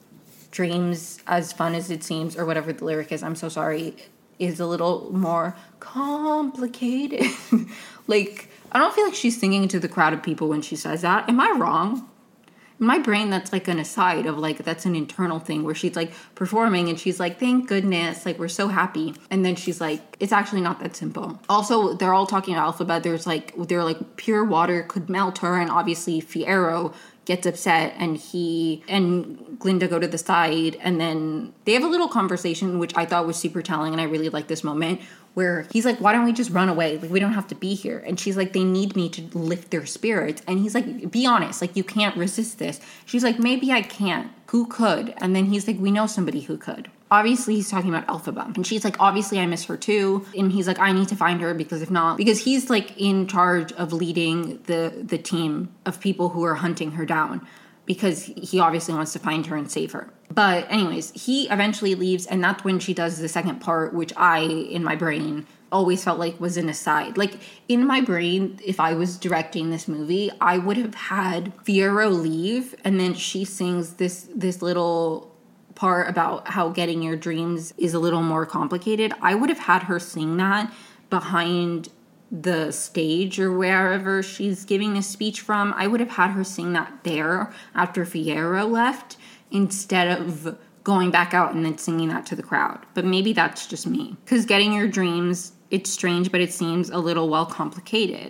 dreams as fun as it seems, or whatever the lyric is, I'm so sorry, is a little more complicated. Like, I don't feel like she's singing to the crowd of people when she says that. Am I wrong? In my brain, that's like an aside of like, that's an internal thing where she's like performing and she's like, thank goodness, like we're so happy. And then she's like, it's actually not that simple. Also, they're all talking about Elphaba. They're like pure water could melt her. And obviously Fiyero gets upset and he and Glinda go to the side. And then they have a little conversation, which I thought was super telling. And I really like this moment where he's like, why don't we just run away? Like, we don't have to be here. And she's like, they need me to lift their spirits. And he's like, be honest, like, you can't resist this. She's like, maybe I can't. Who could? And then he's like, we know somebody who could. Obviously, he's talking about Elphaba. And she's like, obviously, I miss her too. And he's like, I need to find her because if not, because he's like in charge of leading the team of people who are hunting her down, because he obviously wants to find her and save her. But anyways, he eventually leaves, and that's when she does the second part, which I, in my brain, always felt like was an aside. Like, in my brain, if I was directing this movie, I would have had Fiyero leave, and then she sings this little part about how getting your dreams is a little more complicated. I would have had her sing that behind the stage or wherever she's giving this speech from. I would have had her sing that there after Fiyero left instead of going back out and then singing that to the crowd. But maybe that's just me. Because getting your dreams, it's strange, but it seems a little well complicated.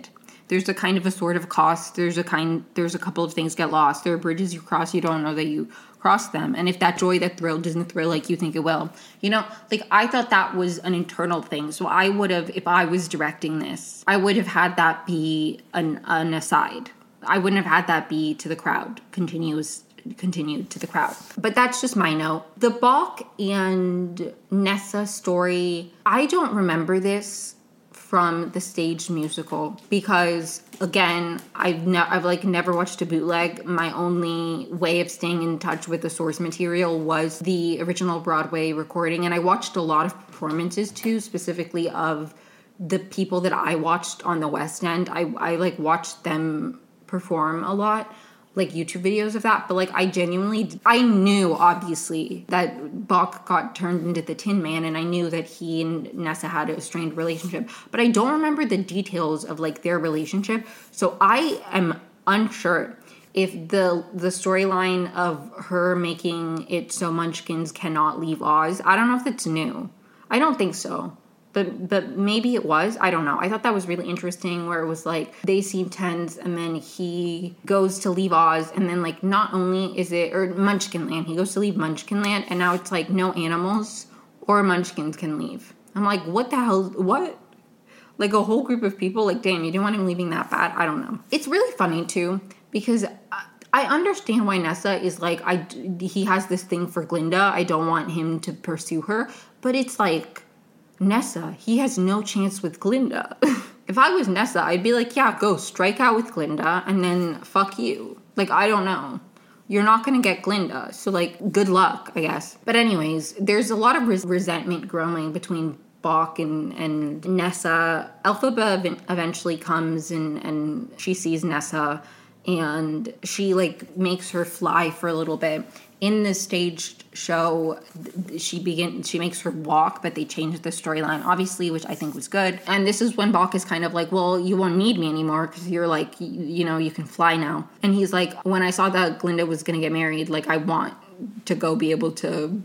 There's a kind of a sort of cost. There's a couple of things get lost. There are bridges you cross, you don't know that you cross them. And if that joy, that thrill doesn't thrill like you think it will, like I thought that was an internal thing. So I would have, if I was directing this, I would have had that be an aside. I wouldn't have had that be to the crowd, continued to the crowd. But that's just my note. The Bok and Nessa story, I don't remember this from the staged musical because, again, I've never watched a bootleg. My only way of staying in touch with the source material was the original Broadway recording, and I watched a lot of performances too, specifically of the people that I watched on the West End. I like watched them perform a lot, like YouTube videos of that, but like I knew obviously that Bok got turned into the Tin Man, and I knew that he and Nessa had a strained relationship, but I don't remember the details of like their relationship. So I am unsure if the storyline of her making it so Munchkins cannot leave Oz, I don't know if it's new. I don't think so. But maybe it was. I don't know. I thought that was really interesting where it was like they seem tense and then he goes to leave Oz and then like not only is it, or Munchkinland, he goes to leave Munchkinland and now it's like no animals or Munchkins can leave. I'm like, what the hell? What? Like a whole group of people? Like, damn, you didn't want him leaving that bad? I don't know. It's really funny too because I understand why Nessa is like, he has this thing for Glinda. I don't want him to pursue her. But it's like, Nessa, he has no chance with Glinda. If I was Nessa, I'd be like, yeah, go strike out with Glinda and then fuck you. Like, I don't know. You're not going to get Glinda. So, like, good luck, I guess. But anyways, there's a lot of resentment growing between Bok and Nessa. Elphaba eventually comes and she sees Nessa and she, like, makes her fly for a little bit. In the staged show, she makes her walk, but they changed the storyline, obviously, which I think was good. And this is when Bok is kind of like, well, you won't need me anymore because you're like, you can fly now. And he's like, when I saw that Glinda was going to get married, like, I want to go be able to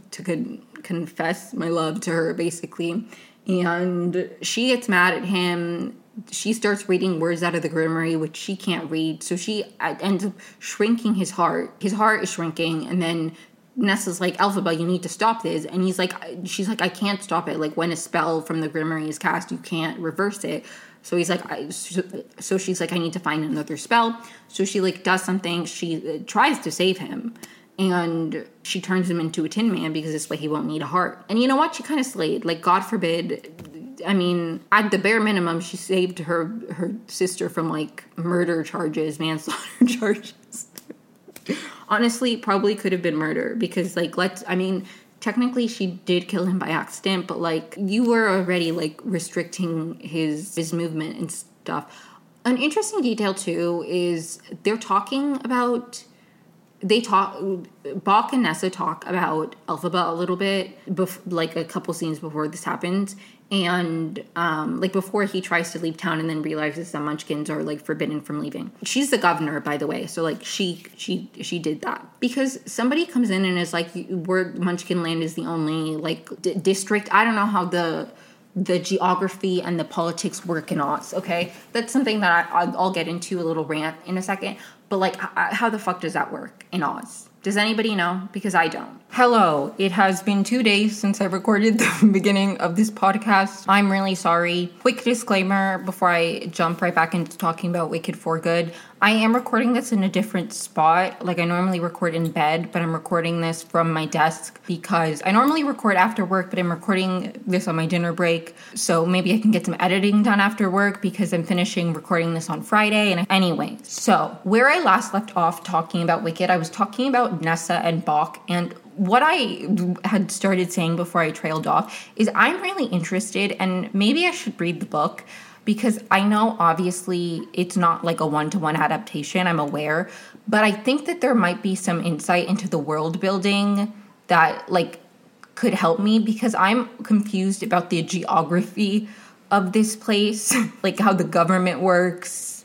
confess my love to her, basically. And she gets mad at him. She starts reading words out of the Grimoire, which she can't read. So she ends up shrinking his heart. His heart is shrinking. And then Nessa's like, Elphaba, you need to stop this. And she's like, I can't stop it. Like when a spell from the Grimoire is cast, you can't reverse it. So he's like, so she's like, I need to find another spell. So she like does something. She tries to save him. And she turns him into a Tin Man because this way he won't need a heart. And you know what? She kind of slayed. Like, God forbid. I mean, at the bare minimum, she saved her sister from, like, murder charges, manslaughter charges. Honestly, probably could have been murder because, like, technically she did kill him by accident, but, like, you were already, like, restricting his movement and stuff. An interesting detail, too, is Bok and Nessa talk about Elphaba a little bit, like a couple scenes before this happens, and like before he tries to leave town and then realizes that Munchkins are like forbidden from leaving. She's the governor, by the way, so like she did that because somebody comes in and is like, Munchkinland is the only like district. I don't know how the geography and the politics work in Oz, okay? That's something that I'll get into a little rant in a second. But, like, how the fuck does that work in Oz? Does anybody know? Because I don't. Hello. It has been 2 days since I recorded the beginning of this podcast. I'm really sorry. Quick disclaimer before I jump right back into talking about Wicked for Good. I am recording this in a different spot. Like, I normally record in bed, but I'm recording this from my desk because I normally record after work, but I'm recording this on my dinner break. So maybe I can get some editing done after work because I'm finishing recording this on Friday. And anyway, so where I last left off talking about Wicked, I was talking about Nessa and Bok, and what I had started saying before I trailed off is I'm really interested, and maybe I should read the book, because I know obviously it's not like a one-to-one adaptation, I'm aware, but I think that there might be some insight into the world building that like could help me, because I'm confused about the geography of this place, like how the government works,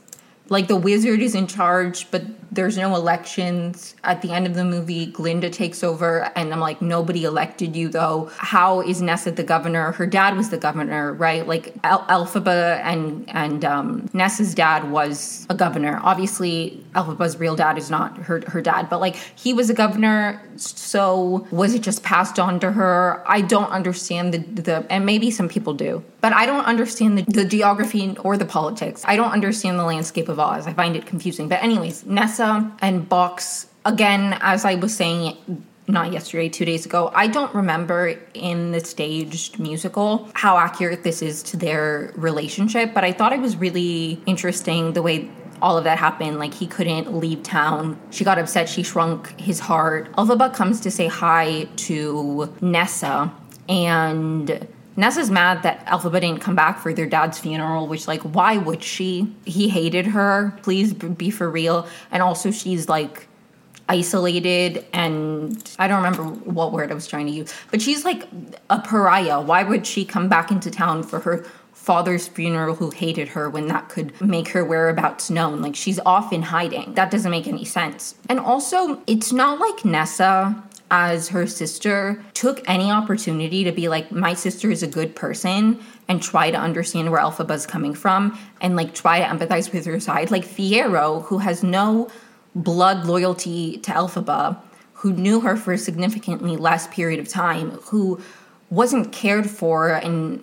Like, the wizard is in charge, but there's no elections. At the end of the movie, Glinda takes over, and I'm like, nobody elected you, though. How is Nessa the governor? Her dad was the governor, right? Like, Elphaba and Nessa's dad was a governor. Obviously, Elphaba's real dad is not her dad, but, like, he was a governor, so was it just passed on to her? I don't understand the and maybe some people do, but I don't understand the geography or the politics. I don't understand the landscape of Oz. I find it confusing. But anyways, Nessa and Box, again, as I was saying, not yesterday, 2 days ago, I don't remember in the staged musical how accurate this is to their relationship, but I thought it was really interesting the way all of that happened. Like, he couldn't leave town. She got upset. She shrunk his heart. Elphaba comes to say hi to Nessa, and Nessa's mad that Elphaba didn't come back for their dad's funeral, which, like, why would she? He hated her. Please be for real. And also, she's, like, isolated, and I don't remember what word I was trying to use, but she's, like, a pariah. Why would she come back into town for her father's funeral who hated her when that could make her whereabouts known? Like, she's off in hiding. That doesn't make any sense. And also, it's not like Nessa, as her sister, took any opportunity to be like, my sister is a good person, and try to understand where Elphaba's coming from, and, like, try to empathize with her side. Like, Fiyero, who has no blood loyalty to Elphaba, who knew her for a significantly less period of time, who wasn't cared for and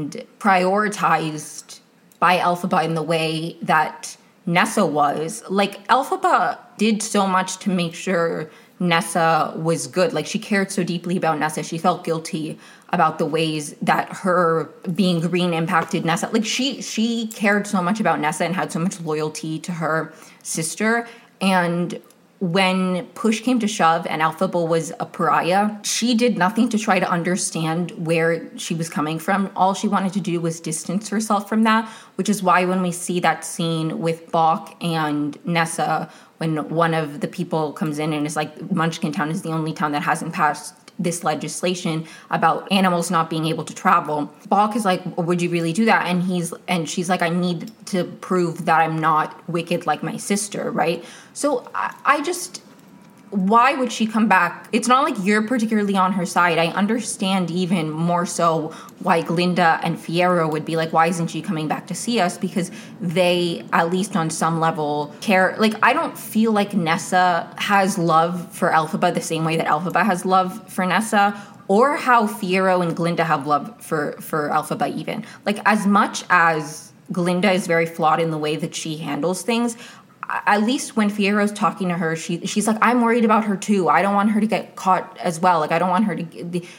prioritized by Elphaba in the way that Nessa was. Like, Elphaba did so much to make sure Nessa was good. Like, she cared so deeply about Nessa. She felt guilty about the ways that her being green impacted Nessa. Like, she cared so much about Nessa and had so much loyalty to her sister. And when push came to shove and Elphaba was a pariah, she did nothing to try to understand where she was coming from. All she wanted to do was distance herself from that, which is why when we see that scene with Boq and Nessa, when one of the people comes in and is like, Munchkin Town is the only town that hasn't passed this legislation about animals not being able to travel. Boq is like, would you really do that? And she's like, I need to prove that I'm not wicked like my sister, right? So I just, why would she come back? It's not like you're particularly on her side. I understand even more so why Glinda and Fiyero would be like, why isn't she coming back to see us? Because they, at least on some level, care. Like, I don't feel like Nessa has love for Elphaba the same way that Elphaba has love for Nessa, or how Fiyero and Glinda have love for Elphaba even. Like, as much as Glinda is very flawed in the way that she handles things, at least when Fiero's talking to her, she's like, I'm worried about her too. I don't want her to get caught as well. Like, I don't want her to,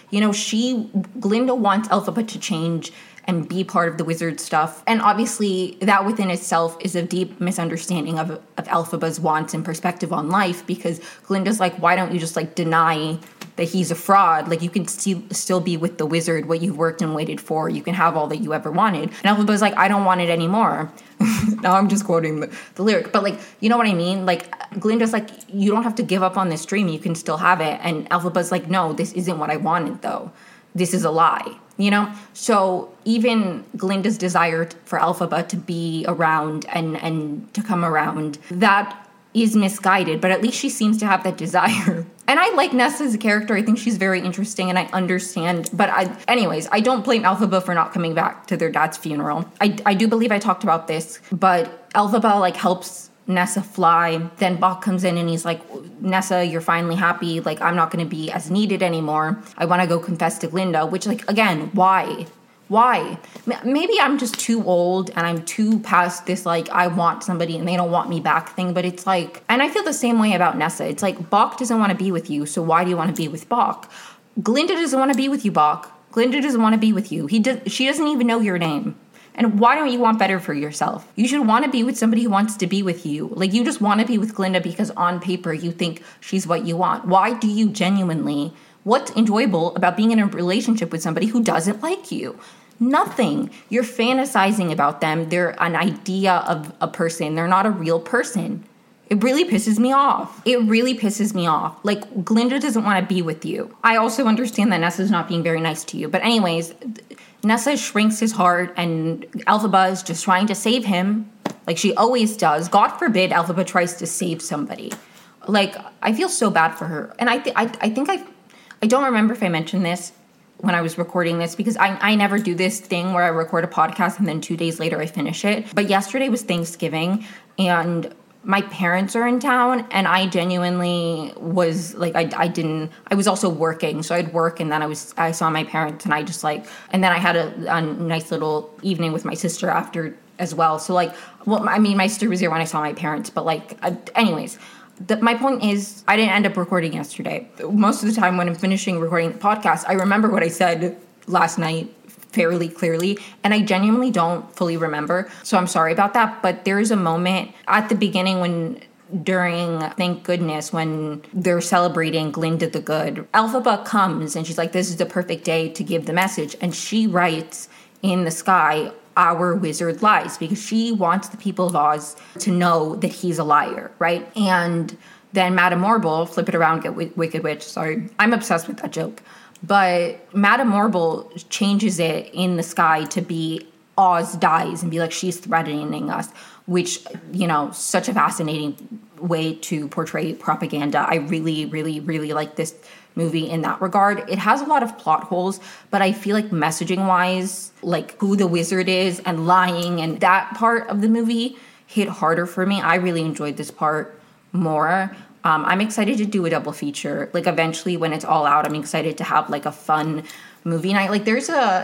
Glinda wants Elphaba to change and be part of the wizard stuff. And obviously that within itself is a deep misunderstanding of Elphaba's wants and perspective on life, because Glinda's like, why don't you just, like, deny that he's a fraud? Like, you can still be with the wizard, what you've worked and waited for. You can have all that you ever wanted. And Elphaba's like, I don't want it anymore. Now I'm just quoting the lyric. But, like, you know what I mean? Like, Glinda's like, you don't have to give up on this dream. You can still have it. And Elphaba's like, no, this isn't what I wanted, though. This is a lie, you know? So even Glinda's desire for Elphaba to be around and to come around, that is misguided, but at least she seems to have that desire. And I like Nessa as a character. I think she's very interesting, and I understand. But anyways, I don't blame Elphaba for not coming back to their dad's funeral. I do believe I talked about this, but Elphaba, like, helps Nessa fly. Then Boq comes in and he's like, Nessa, you're finally happy. Like, I'm not going to be as needed anymore. I want to go confess to Glinda, which, like, again, why? Why? Maybe I'm just too old and I'm too past this, like, I want somebody and they don't want me back thing, but it's like, and I feel the same way about Nessa. It's like, Boq doesn't want to be with you, so why do you want to be with Boq? Glinda doesn't want to be with you, Boq. Glinda doesn't want to be with you. She doesn't even know your name. And why don't you want better for yourself? You should want to be with somebody who wants to be with you. Like, you just want to be with Glinda because on paper you think she's what you want. Why do you genuinely? What's enjoyable about being in a relationship with somebody who doesn't like you? Nothing. You're fantasizing about them. They're an idea of a person. They're not a real person. It really pisses me off. It really pisses me off. Like, Glinda doesn't want to be with you. I also understand that Nessa's not being very nice to you. But anyways, Nessa shrinks his heart and Elphaba is just trying to save him. Like she always does. God forbid Elphaba tries to save somebody. Like, I feel so bad for her. And I think I don't remember if I mentioned this when I was recording this, because I never do this thing where I record a podcast and then 2 days later I finish it. But yesterday was Thanksgiving and my parents are in town, and I genuinely was like, I was also working. So I'd work and then I saw my parents, and I just like, and then I had a nice little evening with my sister after as well. So like, well, I mean, my sister was here when I saw my parents, but like, anyways, my point is, I didn't end up recording yesterday. Most of the time when I'm finishing recording the podcast, I remember what I said last night fairly clearly, and I genuinely don't fully remember. So I'm sorry about that. But there's a moment at the beginning during Thank Goodness, when they're celebrating Glinda the Good, Elphaba comes and she's like, this is the perfect day to give the message. And she writes in the sky, our wizard lies, because she wants the people of Oz to know that he's a liar, right? And then Madame Morble, flip it around, get Wicked Witch, sorry. I'm obsessed with that joke. But Madame Morble changes it in the sky to be Oz dies and be like, she's threatening us, which, you know, such a fascinating way to portray propaganda. I really, really, really like this movie in that regard. It has a lot of plot holes, but I feel like messaging wise, like who the wizard is and lying and that part of the movie hit harder for me. I really enjoyed this part more. I'm excited to do a double feature. Like eventually when it's all out, I'm excited to have like a fun movie night. Like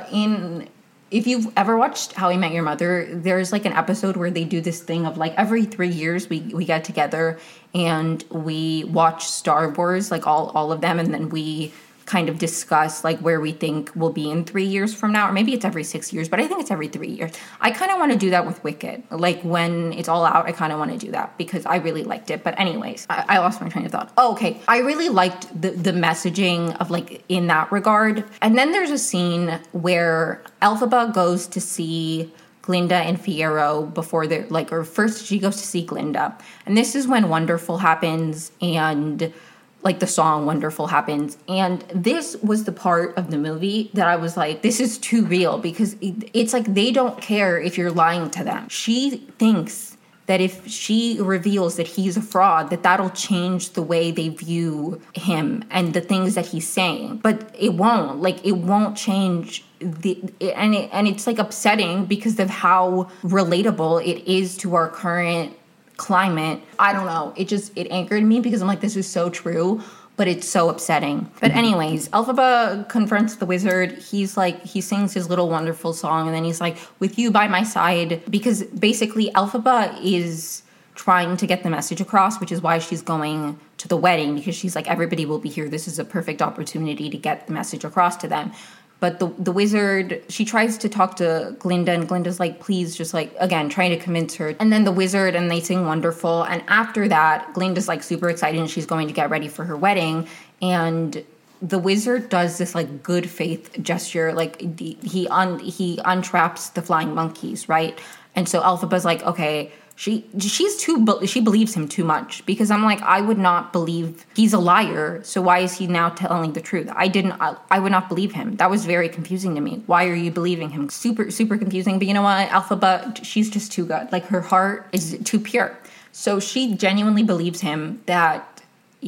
if you've ever watched How I Met Your Mother, there's like an episode where they do this thing of like every 3 years we get together and we watch Star Wars, like all of them, and then we kind of discuss like where we think we'll be in 3 years from now, or maybe it's every 6 years, but I think it's every 3 years. I kind of want to do that with Wicked. Like when it's all out, I kind of want to do that because I really liked it. But anyways, I lost my train of thought. Oh, okay. I really liked the messaging of like in that regard. And then there's a scene where Elphaba goes to see Glinda and Fiyero before they're like, or first she goes to see Glinda. And this is when Wonderful happens and like the song Wonderful happens. And this was the part of the movie that I was like, this is too real, because it's like they don't care if you're lying to them. She thinks that if she reveals that he's a fraud, that'll change the way they view him and the things that he's saying. But it won't. Like, it won't change and it's like upsetting because of how relatable it is to our current climate. I don't know. It anchored me because I'm like, this is so true, but it's so upsetting. But anyways, Elphaba confronts the wizard. He's like, he sings his little wonderful song, and then he's like, with you by my side, because basically Elphaba is trying to get the message across, which is why she's going to the wedding, because she's like, everybody will be here. This is a perfect opportunity to get the message across to them. But the wizard, she tries to talk to Glinda, and Glinda's like, please, just like, again, trying to convince her. And then the wizard, and they sing Wonderful. And after that, Glinda's like super excited, and she's going to get ready for her wedding. And the wizard does this like good faith gesture, like he untraps the flying monkeys, right? And so Elphaba's like, okay, she believes him too much, because I'm like, I would not believe he's a liar. So why is he now telling the truth? I would not believe him. That was very confusing to me. Why are you believing him? Super, super confusing. But you know what? Elphaba, she's just too good. Like, her heart is too pure. So she genuinely believes him that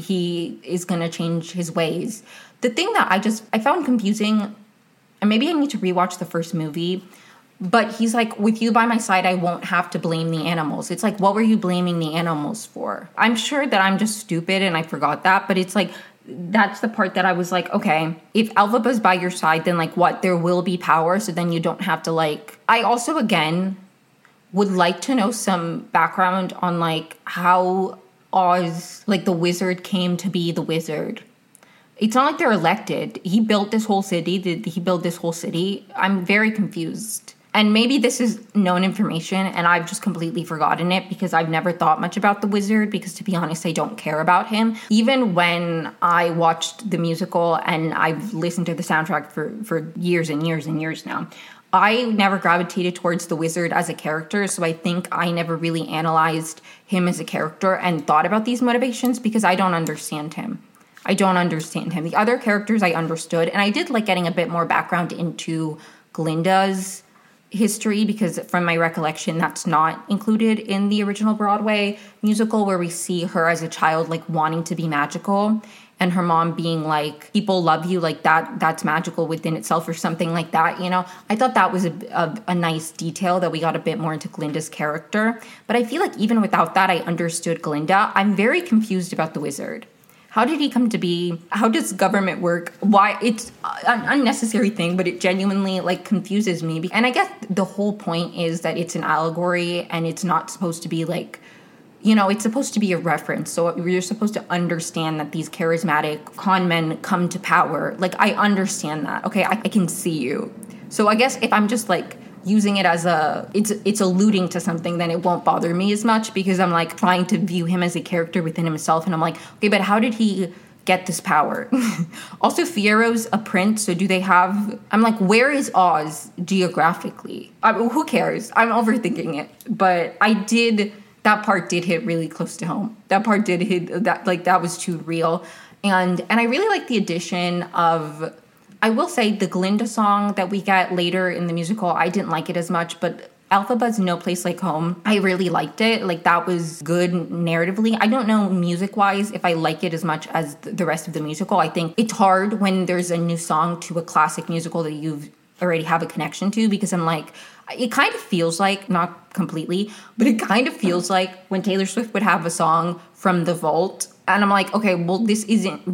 he is going to change his ways. The thing that I found confusing, and maybe I need to rewatch the first movie, but he's like, with you by my side, I won't have to blame the animals. It's like, what were you blaming the animals for? I'm sure that I'm just stupid and I forgot that, but it's like, that's the part that I was like, okay, if Elphaba's by your side, then like what? There will be power, so then you don't have to like... I also, again, would like to know some background on like how Oz, like the wizard came to be the wizard. It's not like they're elected. He built this whole city. Did he build this whole city? I'm very confused. And maybe this is known information and I've just completely forgotten it because I've never thought much about the wizard, because to be honest, I don't care about him. Even when I watched the musical and I've listened to the soundtrack for years and years and years now, I never gravitated towards the wizard as a character, so I think I never really analyzed him as a character and thought about these motivations because I don't understand him. The other characters I understood, and I did like getting a bit more background into Glinda's history, because from my recollection, that's not included in the original Broadway musical, where we see her as a child, like, wanting to be magical, and her mom being like, people love you, like, that's magical within itself, or something like that, you know? I thought that was a nice detail, that we got a bit more into Glinda's character. But I feel like even without that, I understood Glinda. I'm very confused about the wizard. How did he come to be? How does government work? Why? It's an unnecessary thing, but it genuinely, like, confuses me. And I guess the whole point is that it's an allegory, and it's not supposed to be, like, you know, it's supposed to be a reference. So you're supposed to understand that these charismatic con men come to power. Like, I understand that. Okay, I can see you. So I guess if I'm just, like, using it as it's alluding to something, then it won't bother me as much, because I'm, like, trying to view him as a character within himself, and I'm like, okay, but how did he get this power? Also, Fiero's a prince, so do they have... I'm like, where is Oz geographically? Who cares? I'm overthinking it, but that part did hit really close to home. That part did hit, that was too real. And I really like the addition of... I will say the Glinda song that we get later in the musical, I didn't like it as much, but Elphaba's No Place Like Home, I really liked it. Like, that was good narratively. I don't know music-wise if I like it as much as the rest of the musical. I think it's hard when there's a new song to a classic musical that you've already have a connection to, because I'm like, it kind of feels like, not completely, but it kind of feels like when Taylor Swift would have a song from The Vault, and I'm like, okay, well, this isn't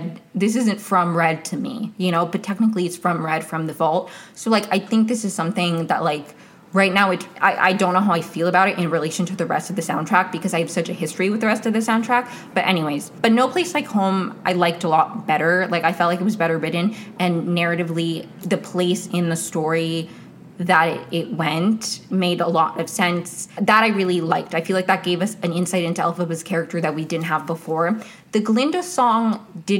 from Red to me, you know, but technically it's from Red, from The Vault. So, like, I think this is something that, like, right now, I don't know how I feel about it in relation to the rest of the soundtrack, because I have such a history with the rest of the soundtrack. But anyways, but No Place Like Home, I liked a lot better. Like, I felt like it was better written, and narratively, the place in the story that it went made a lot of sense. That I really liked. I feel like that gave us an insight into Elphaba's character that we didn't have before. The Glinda song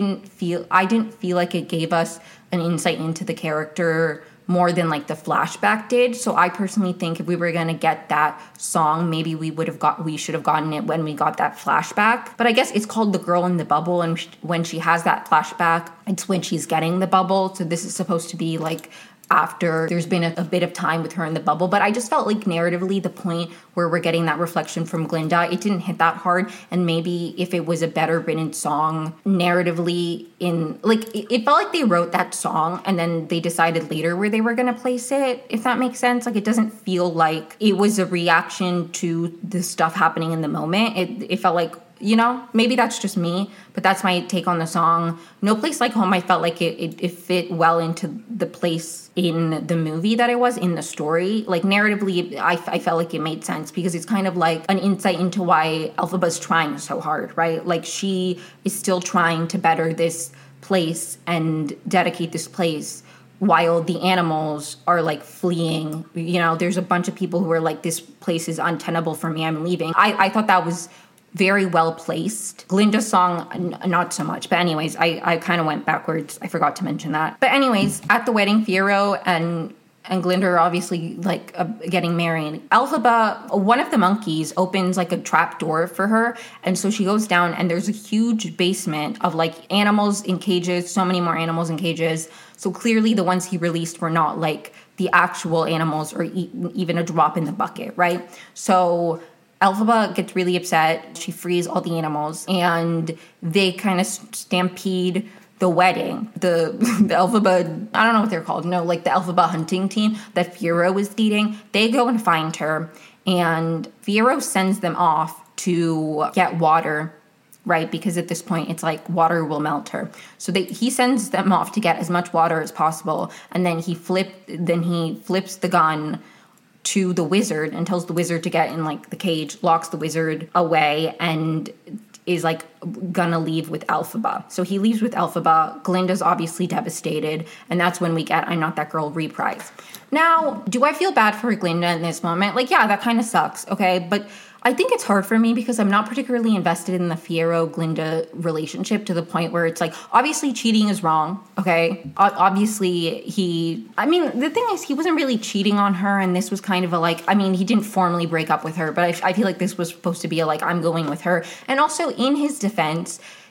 I didn't feel like it gave us an insight into the character more than, like, the flashback did. So I personally think if we were going to get that song, maybe we should have gotten it when we got that flashback. But I guess it's called The Girl in the Bubble, and when she has that flashback, it's when she's getting the bubble. So this is supposed to be, like, after there's been a bit of time with her in the bubble. But I just felt like narratively, the point where we're getting that reflection from Glinda, it didn't hit that hard. And maybe if it was a better written song narratively, it felt like they wrote that song and then they decided later where they were going to place it, if that makes sense. Like, it doesn't feel like it was a reaction to the stuff happening in the moment. It felt like, you know, maybe that's just me, but that's my take on the song. No Place Like Home, I felt like it fit well into the place in the movie that it was, in the story. Like, narratively, I felt like it made sense, because it's kind of like an insight into why Elphaba's trying so hard, right? Like, she is still trying to better this place and dedicate this place, while the animals are, like, fleeing. You know, there's a bunch of people who are like, this place is untenable for me, I'm leaving. I thought that was very well placed. Glinda's song, not so much. But anyways, I kind of went backwards. I forgot to mention that. But anyways, at the wedding, Fiero and Glinda are obviously, like, getting married. Elphaba, one of the monkeys, opens, like, a trap door for her. And so she goes down, and there's a huge basement of, like, animals in cages, so many more animals in cages. So clearly the ones he released were not, like, the actual animals or even a drop in the bucket, right? So Elphaba gets really upset. She frees all the animals, and they kind of stampede the wedding. The Elphaba, I don't know what they're called. No, like the Elphaba hunting team that Fiero is leading. They go and find her, and Fiero sends them off to get water, right? Because at this point, it's like water will melt her. So he sends them off to get as much water as possible, and then he flips the gun to the wizard and tells the wizard to get in, like, the cage, locks the wizard away, and is, like, gonna leave with Elphaba. So he leaves with Elphaba. Glinda's obviously devastated, and that's when we get I'm Not That Girl reprise. Now, do I feel bad for Glinda in this moment? Like, yeah, that kind of sucks, okay? But I think it's hard for me because I'm not particularly invested in the Fiero-Glinda relationship to the point where it's like, obviously cheating is wrong, okay? Obviously the thing is, he wasn't really cheating on her, and this was kind of a, like, I mean, he didn't formally break up with her, but I feel like this was supposed to be a, like, I'm going with her. And also, in his defense,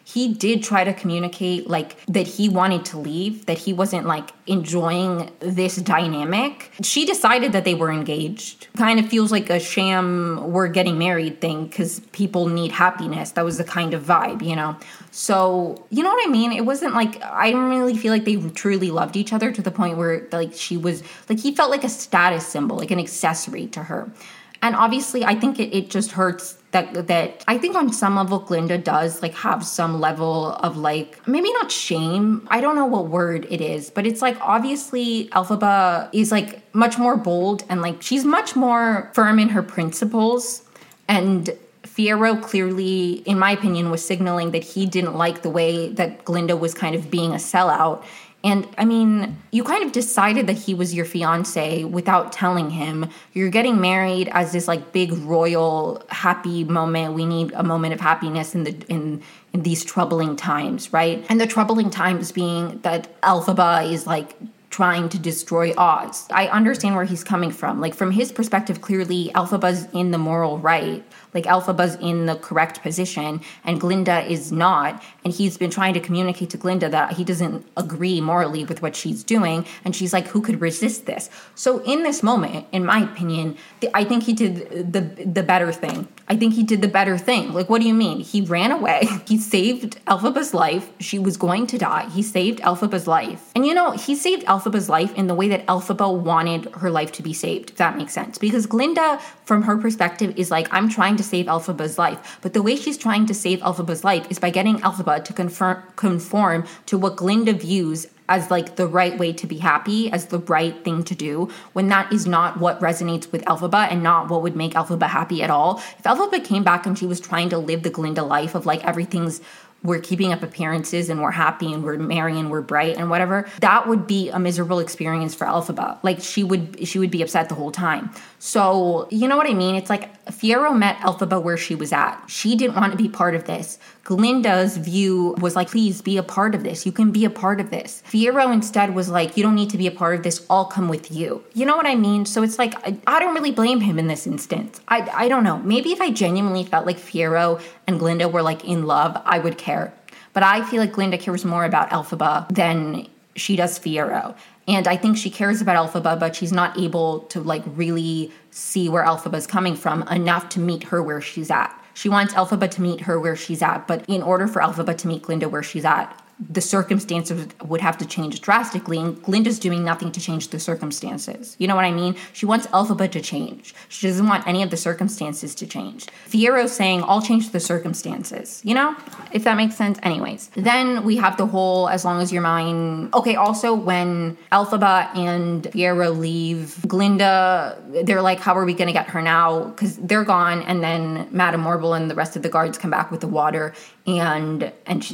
he did try to communicate like that he wanted to leave, that he wasn't like enjoying this dynamic. She decided that they were engaged. Kind of feels like a sham we're getting married thing because people need happiness. That was the kind of vibe, you know? So, you know what I mean? It wasn't like, I don't really feel like they truly loved each other to the point where like she was, like he felt like a status symbol, like an accessory to her. And obviously, I think it just hurts that I think on some level, Glinda does like have some level of like, maybe not shame. I don't know what word it is, but it's like obviously Elphaba is like much more bold and like she's much more firm in her principles. And Fiyero clearly, in my opinion, was signaling that he didn't like the way that Glinda was kind of being a sellout. And I mean, you kind of decided that he was your fiance without telling him. You're getting married as this like big royal happy moment. We need a moment of happiness in these troubling times, right? And the troubling times being that Elphaba is like trying to destroy Oz. I understand where he's coming from. Like from his perspective, clearly Elphaba's in the moral right. Like Elphaba's in the correct position and Glinda is not. And he's been trying to communicate to Glinda that he doesn't agree morally with what she's doing. And she's like, who could resist this? So in this moment, in my opinion, I think he did the better thing. I think he did the better thing. Like, what do you mean? He ran away. He saved Elphaba's life. She was going to die. He saved Elphaba's life. And you know, he saved Elphaba's life in the way that Elphaba wanted her life to be saved, if that makes sense. Because Glinda, from her perspective, is like, I'm trying to save Elphaba's life. But the way she's trying to save Elphaba's life is by getting Elphaba to conform to what Glinda views as like the right way to be happy, as the right thing to do, when that is not what resonates with Elphaba and not what would make Elphaba happy at all. If Elphaba came back and she was trying to live the Glinda life of like everything's, we're keeping up appearances and we're happy and we're merry and we're bright and whatever, that would be a miserable experience for Elphaba. Like she would be upset the whole time. So, you know what I mean? It's like Fiyero met Elphaba where she was at. She didn't want to be part of this. Glinda's view was like, please be a part of this. You can be a part of this. Fiyero instead was like, you don't need to be a part of this. I'll come with you. You know what I mean? So it's like, I don't really blame him in this instance. I don't know. Maybe if I genuinely felt like Fiyero and Glinda were like in love, I would care. But I feel like Glinda cares more about Elphaba than she does Fiyero. And I think she cares about Elphaba, but she's not able to like really see where Elphaba's coming from enough to meet her where she's at. She wants Elphaba to meet her where she's at, but in order for Elphaba to meet Glinda where she's at, the circumstances would have to change drastically, and Glinda's doing nothing to change the circumstances. You know what I mean? She wants Elphaba to change. She doesn't want any of the circumstances to change. Fiyero's saying, I'll change the circumstances, you know? If that makes sense. Anyways, then we have the whole, as long as you're mine. Okay, also when Elphaba and Fiyero leave, Glinda, they're like, how are we going to get her now? Because they're gone, and then Madame Morble and the rest of the guards come back with the water, and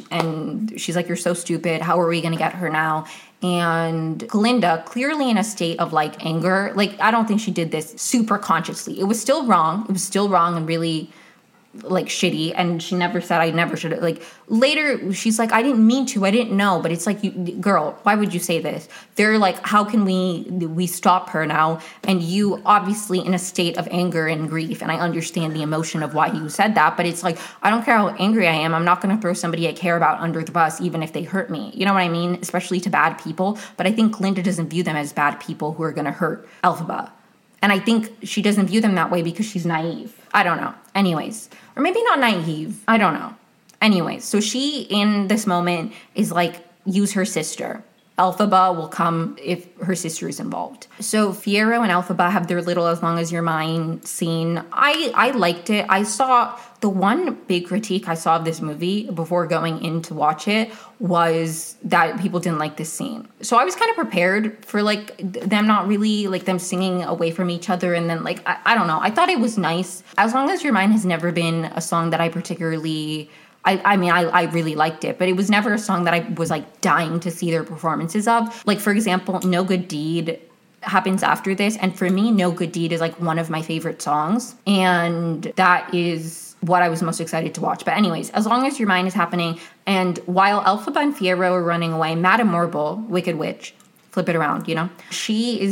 she's like, you're so stupid. How are we going to get her now? And Glinda, clearly in a state of like anger, like I don't think she did this super consciously. It was still wrong. It was still wrong and really like shitty. And she never said I never should have. Like later, she's like, I didn't mean to. I didn't know. But it's like, girl, why would you say this? They're like, how can we stop her now? And you obviously in a state of anger and grief. And I understand the emotion of why you said that. But it's like, I don't care how angry I am. I'm not going to throw somebody I care about under the bus, even if they hurt me. You know what I mean? Especially to bad people. But I think Glinda doesn't view them as bad people who are going to hurt Elphaba. And I think she doesn't view them that way because she's naive. I don't know. Anyways. Or maybe not naive. I don't know. Anyways. So she, in this moment, is like, use her sister. Elphaba will come if her sister is involved. So Fiyero and Elphaba have their little as long as you're mine scene. I liked it. I saw the one big critique I saw of this movie before going in to watch it was that people didn't like this scene. So I was kind of prepared for like them not really like them singing away from each other. And then like, I don't know. I thought it was nice. As long as you're mine has never been a song that I particularly... I mean, I really liked it, but it was never a song that I was like dying to see their performances of. Like, for example, No Good Deed happens after this. And for me, No Good Deed is like one of my favorite songs. And that is what I was most excited to watch. But anyways, As Long as Your Mind is happening. And while Elphaba and Fiyero are running away, Madame Morble, Wicked Witch, flip it around, you know, she is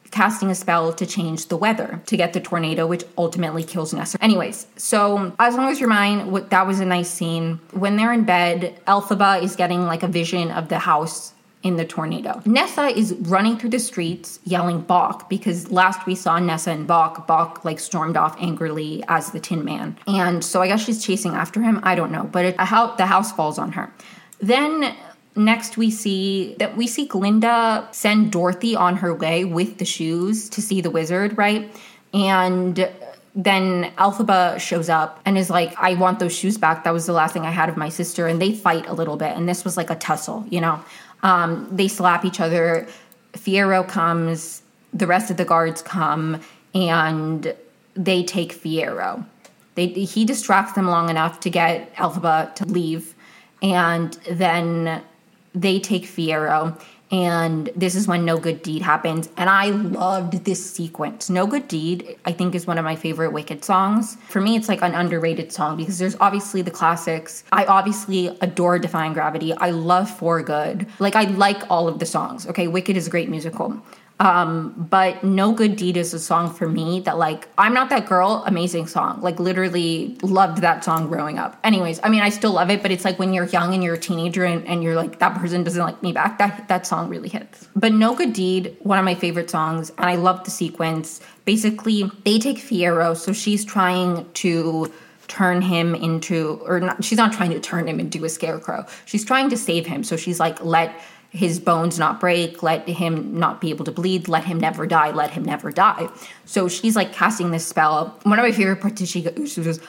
casting a spell to change the weather to get the tornado, which ultimately kills Nessa. Anyways, so As Long As You're Mine, that was a nice scene. When they're in bed, Elphaba is getting like a vision of the house in the tornado. Nessa is running through the streets yelling Bok, because last we saw Nessa and Bok like stormed off angrily as the Tin Man. And so I guess she's chasing after him. I don't know, but the house falls on her. Then next we see Glinda send Dorothy on her way with the shoes to see the wizard, right? And then Elphaba shows up and is like, I want those shoes back. That was the last thing I had of my sister. And they fight a little bit. And this was like a tussle, you know? They slap each other. Fiyero comes, the rest of the guards come, and they take Fiyero. He distracts them long enough to get Elphaba to leave, and then they take Fiyero, and this is when No Good Deed happens, and I loved this sequence. No Good Deed, I think, is one of my favorite Wicked songs. For me, it's like an underrated song, because there's obviously the classics. I obviously adore Defying Gravity. I love For Good. Like, I like all of the songs, okay? Wicked is a great musical. But No Good Deed is a song for me that, like, I'm Not That Girl, amazing song. Like, literally loved that song growing up. Anyways, I mean, I still love it, but it's like when you're young and you're a teenager and you're like, that person doesn't like me back, that song really hits. But No Good Deed, one of my favorite songs, and I love the sequence. Basically, they take Fiyero, so she's trying to turn him into, or not, she's not trying to turn him into a scarecrow. She's trying to save him. So she's like, let his bones not break, let him not be able to bleed, let him never die, let him never die. So she's like casting this spell. One of my favorite parts is she goes,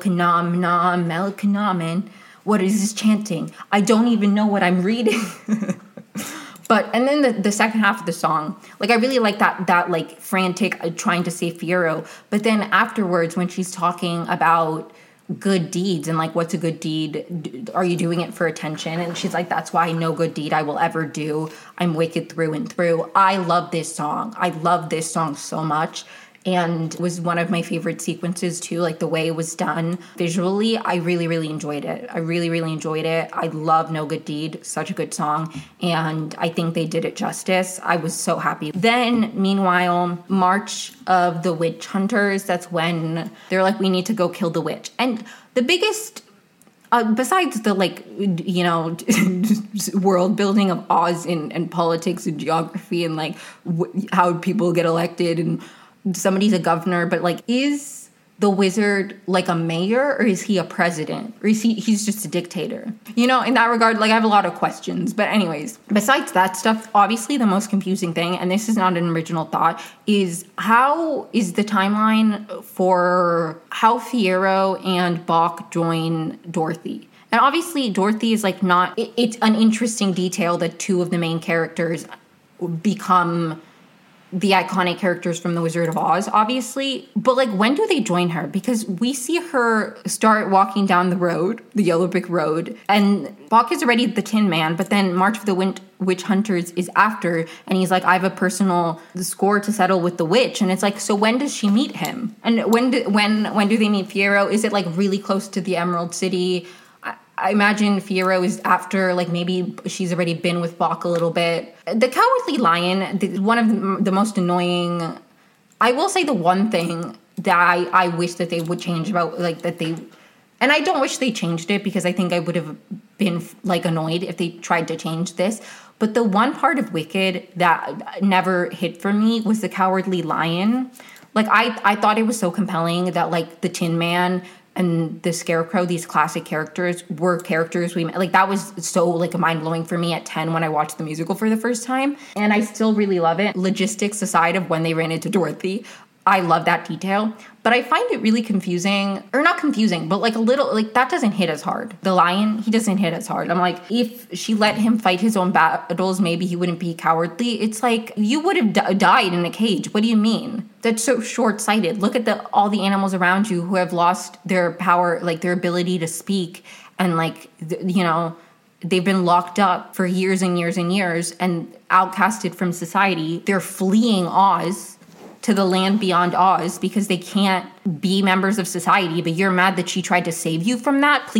Melakanamen. What is this chanting? I don't even know what I'm reading. And then the second half of the song, like I really like that like frantic trying to save Fiyero. But then afterwards, when she's talking about good deeds and like, what's a good deed? Are you doing it for attention? And she's like, that's why no good deed I will ever do. I'm wicked through and through. I love this song. I love this song so much. And it was one of my favorite sequences too, like the way it was done visually. I really, really enjoyed it. I really, really enjoyed it. I love No Good Deed, such a good song. And I think they did it justice. I was so happy. Then, meanwhile, March of the Witch Hunters, that's when they're like, we need to go kill the witch. And the biggest, besides the like, you know, world building of Oz and politics and geography and like how people get elected and somebody's a governor, but like, is the wizard like a mayor, or is he a president, or is he's just a dictator? You know, in that regard, like I have a lot of questions. But anyways, besides that stuff, obviously the most confusing thing, and this is not an original thought, is how is the timeline for how Fiyero and Bok join Dorothy? And obviously Dorothy is like not, it's an interesting detail that two of the main characters become the iconic characters from The Wizard of Oz, obviously. But, like, when do they join her? Because we see her start walking down the road, the yellow brick road, and Bok is already the Tin Man, but then March of the Witch Hunters is after, and he's like, I have a personal score to settle with the witch. And it's like, so when does she meet him? And when do they meet Fiyero? Is it, like, really close to the Emerald City? I imagine Fiyero is after, like, maybe she's already been with Bok a little bit. The Cowardly Lion, one of the most annoying, I will say the one thing that I wish that they would change about, like, that they, and I don't wish they changed it because I think I would have been, like, annoyed if they tried to change this. But the one part of Wicked that never hit for me was the Cowardly Lion. Like, I thought it was so compelling that, like, the Tin Man and the Scarecrow, these classic characters, were characters we met. Like, that was so, like, mind-blowing for me at 10 when I watched the musical for the first time. And I still really love it. Logistics aside of when they ran into Dorothy, I love that detail. But I find it really confusing, or not confusing, but like a little, like that doesn't hit as hard. The lion, he doesn't hit as hard. I'm like, if she let him fight his own battles, maybe he wouldn't be cowardly. It's like, you would have died in a cage. What do you mean? That's so short-sighted. Look at all the animals around you who have lost their power, like their ability to speak, and like, you know, they've been locked up for years and years and years and outcasted from society. They're fleeing Oz to the land beyond Oz because they can't be members of society, but you're mad that she tried to save you from that? Please.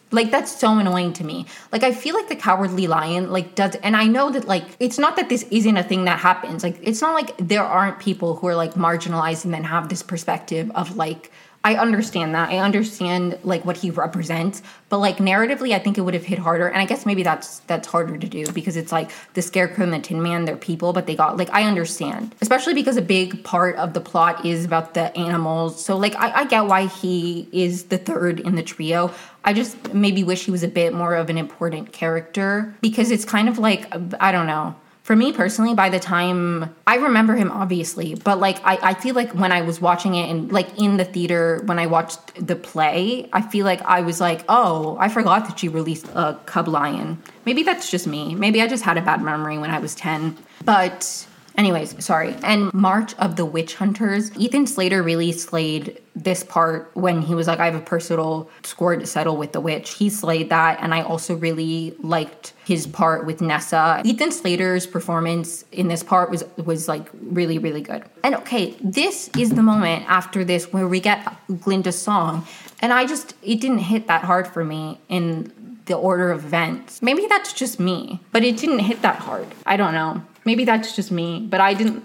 Like, that's so annoying to me. Like, I feel like the Cowardly Lion, like, does, and I know that, like, it's not that this isn't a thing that happens. Like, it's not like there aren't people who are, like, marginalized and then have this perspective of, like, I understand that. I understand, like, what he represents. But, like, narratively, I think it would have hit harder. And I guess maybe that's harder to do because it's, like, the Scarecrow and the Tin Man, they're people, but they got, like, I understand. Especially because a big part of the plot is about the animals. So, like, I get why he is the third in the trio. I just maybe wish he was a bit more of an important character because it's kind of like, I don't know. For me personally, by the time, I remember him obviously, but like I feel like when I was watching it and like in the theater, when I watched the play, I feel like I was like, oh, I forgot that she released a cub lion. Maybe that's just me. Maybe I just had a bad memory when I was 10. But anyways, sorry. And March of the Witch Hunters, Ethan Slater really slayed this part when he was like, I have a personal score to settle with the witch. He slayed that, and I also really liked his part with Nessa. Ethan Slater's performance in this part was like really, really good. And okay, this is the moment after this where we get Glinda's song, and it didn't hit that hard for me in the order of events. Maybe that's just me, but it didn't hit that hard. I don't know. Maybe that's just me, but I didn't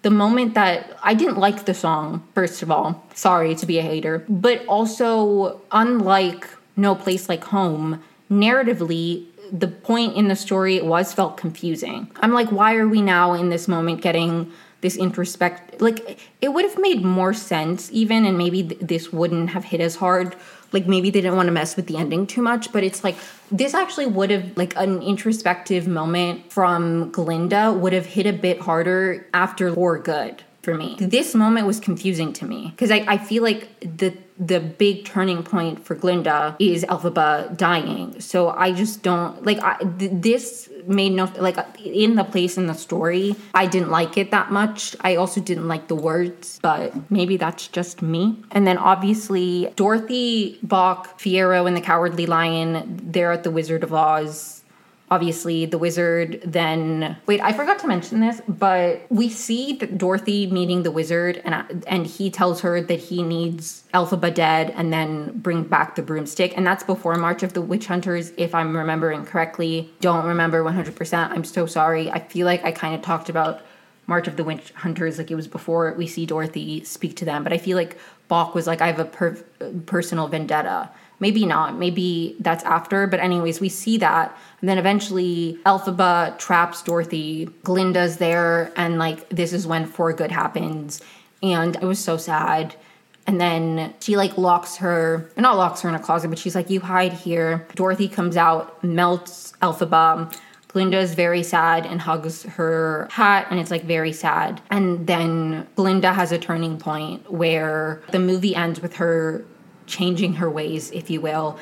like the song, first of all. Sorry to be a hater. But also, unlike No Place Like Home, narratively, the point in the story felt confusing. I'm like, why are we now in this moment getting this introspect? Like, it would have made more sense even, and maybe this wouldn't have hit as hard. Like, maybe they didn't want to mess with the ending too much, but it's like, this actually would have, like, an introspective moment from Glinda would have hit a bit harder after For Good for me. This moment was confusing to me, because I feel like the big turning point for Glinda is Elphaba dying. So I just don't, like, this made no, like, in the place in the story, I didn't like it that much. I also didn't like the words, but maybe that's just me. And then obviously Dorothy, Boq, Fiyero, and the Cowardly Lion, they're at the Wizard of Oz. Obviously, the wizard then... Wait, I forgot to mention this, but we see Dorothy meeting the wizard, and he tells her that he needs Elphaba dead and then bring back the broomstick. And that's before March of the Witch Hunters, if I'm remembering correctly. Don't remember 100%. I'm so sorry. I feel like I kind of talked about March of the Witch Hunters like it was before we see Dorothy speak to them. But I feel like Boq was like, I have a personal vendetta. Maybe not. Maybe that's after. But anyways, we see that. And then eventually Elphaba traps Dorothy. Glinda's there. And like, this is when For Good happens. And it was so sad. And then she like not locks her in a closet, but she's like, you hide here. Dorothy comes out, melts Elphaba. Glinda is very sad and hugs her hat, and it's like very sad. And then Glinda has a turning point where the movie ends with her changing her ways, if you will,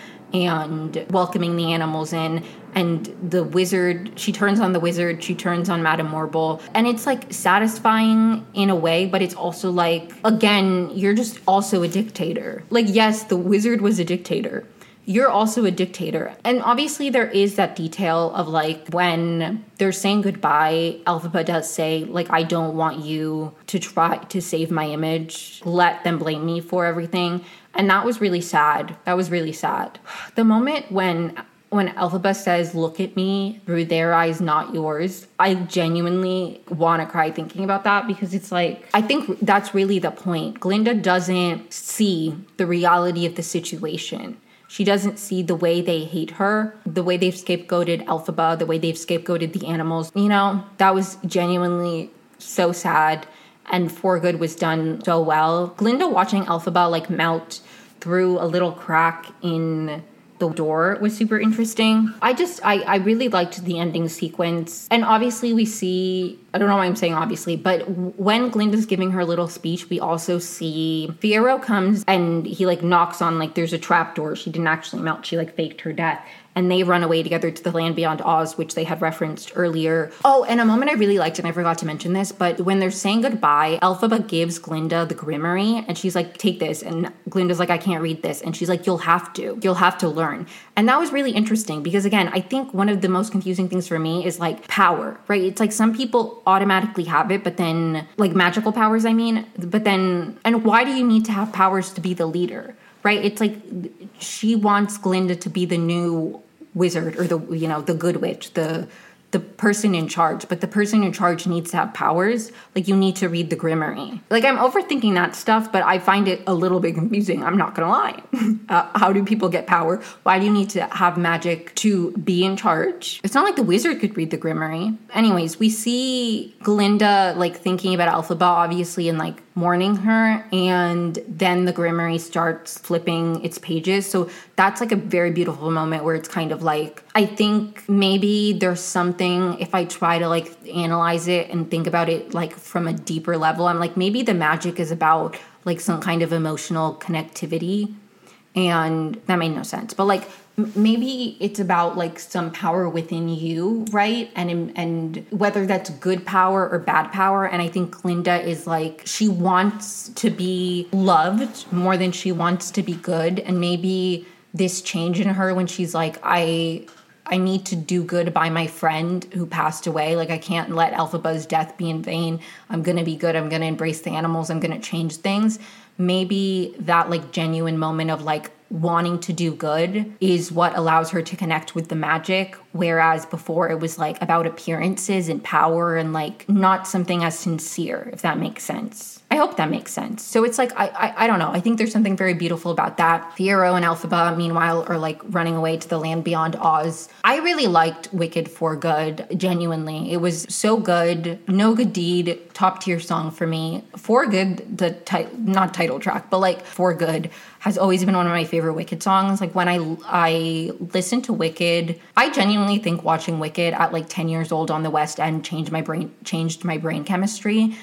and welcoming the animals in. And the wizard, she turns on the wizard, she turns on Madame Morble. And it's like satisfying in a way, but it's also like, again, you're just also a dictator. Like, yes, the wizard was a dictator. You're also a dictator. And obviously there is that detail of like when they're saying goodbye, Elphaba does say like, I don't want you to try to save my image. Let them blame me for everything. And that was really sad. That was really sad. The moment when Elphaba says, look at me through their eyes, not yours, I genuinely want to cry thinking about that, because it's like, I think that's really the point. Glinda doesn't see the reality of the situation. She doesn't see the way they hate her, the way they've scapegoated Elphaba, the way they've scapegoated the animals. You know, that was genuinely so sad. And For Good was done so well. Glinda watching Elphaba like melt through a little crack in the door was super interesting. I really liked the ending sequence. And obviously we see, I don't know why I'm saying obviously, but when Glinda's giving her little speech, we also see Fiyero comes and he like knocks on, like, there's a trap door. She didn't actually melt. She like faked her death. And they run away together to the land beyond Oz, which they had referenced earlier. Oh, and a moment I really liked, and I forgot to mention this, but when they're saying goodbye, Elphaba gives Glinda the Grimoire, and she's like, take this. And Glinda's like, I can't read this. And she's like, you'll have to learn. And that was really interesting because, again, I think one of the most confusing things for me is like power, right? It's like some people automatically have it, but then, like magical powers, I mean, but then, and why do you need to have powers to be the leader? right? It's like she wants Glinda to be the new wizard or the good witch, the person in charge, but the person in charge needs to have powers. Like, you need to read the Grimoire. Like, I'm overthinking that stuff, but I find it a little bit confusing. I'm not gonna lie. How do people get power? Why do you need to have magic to be in charge? It's not like the wizard could read the Grimoire. Anyways, we see Glinda, like, thinking about Elphaba, obviously, and, like, mourning her, and then the Grimoire starts flipping its pages. So that's like a very beautiful moment where it's kind of like, I think maybe there's something, if I try to like analyze it and think about it like from a deeper level, I'm like, maybe the magic is about like some kind of emotional connectivity, and that made no sense. But like, maybe it's about like some power within you, right? And whether that's good power or bad power. And I think Glinda is like, she wants to be loved more than she wants to be good. And maybe this change in her when she's like, I need to do good by my friend who passed away. Like, I can't let Elphaba's death be in vain. I'm going to be good. I'm going to embrace the animals. I'm going to change things. Maybe that like genuine moment of like wanting to do good is what allows her to connect with the magic, whereas before it was like about appearances and power and like not something as sincere, if that makes sense. I hope that makes sense. So it's like, I don't know. I think there's something very beautiful about that. Fiyero and Elphaba, meanwhile, are like running away to the land beyond Oz. I really liked Wicked for Good, genuinely. It was so good. No Good Deed, top tier song for me. For Good, not title track, but like For Good has always been one of my favorite Wicked songs. Like when I listen to Wicked, I genuinely think watching Wicked at like 10 years old on the West End changed my brain chemistry.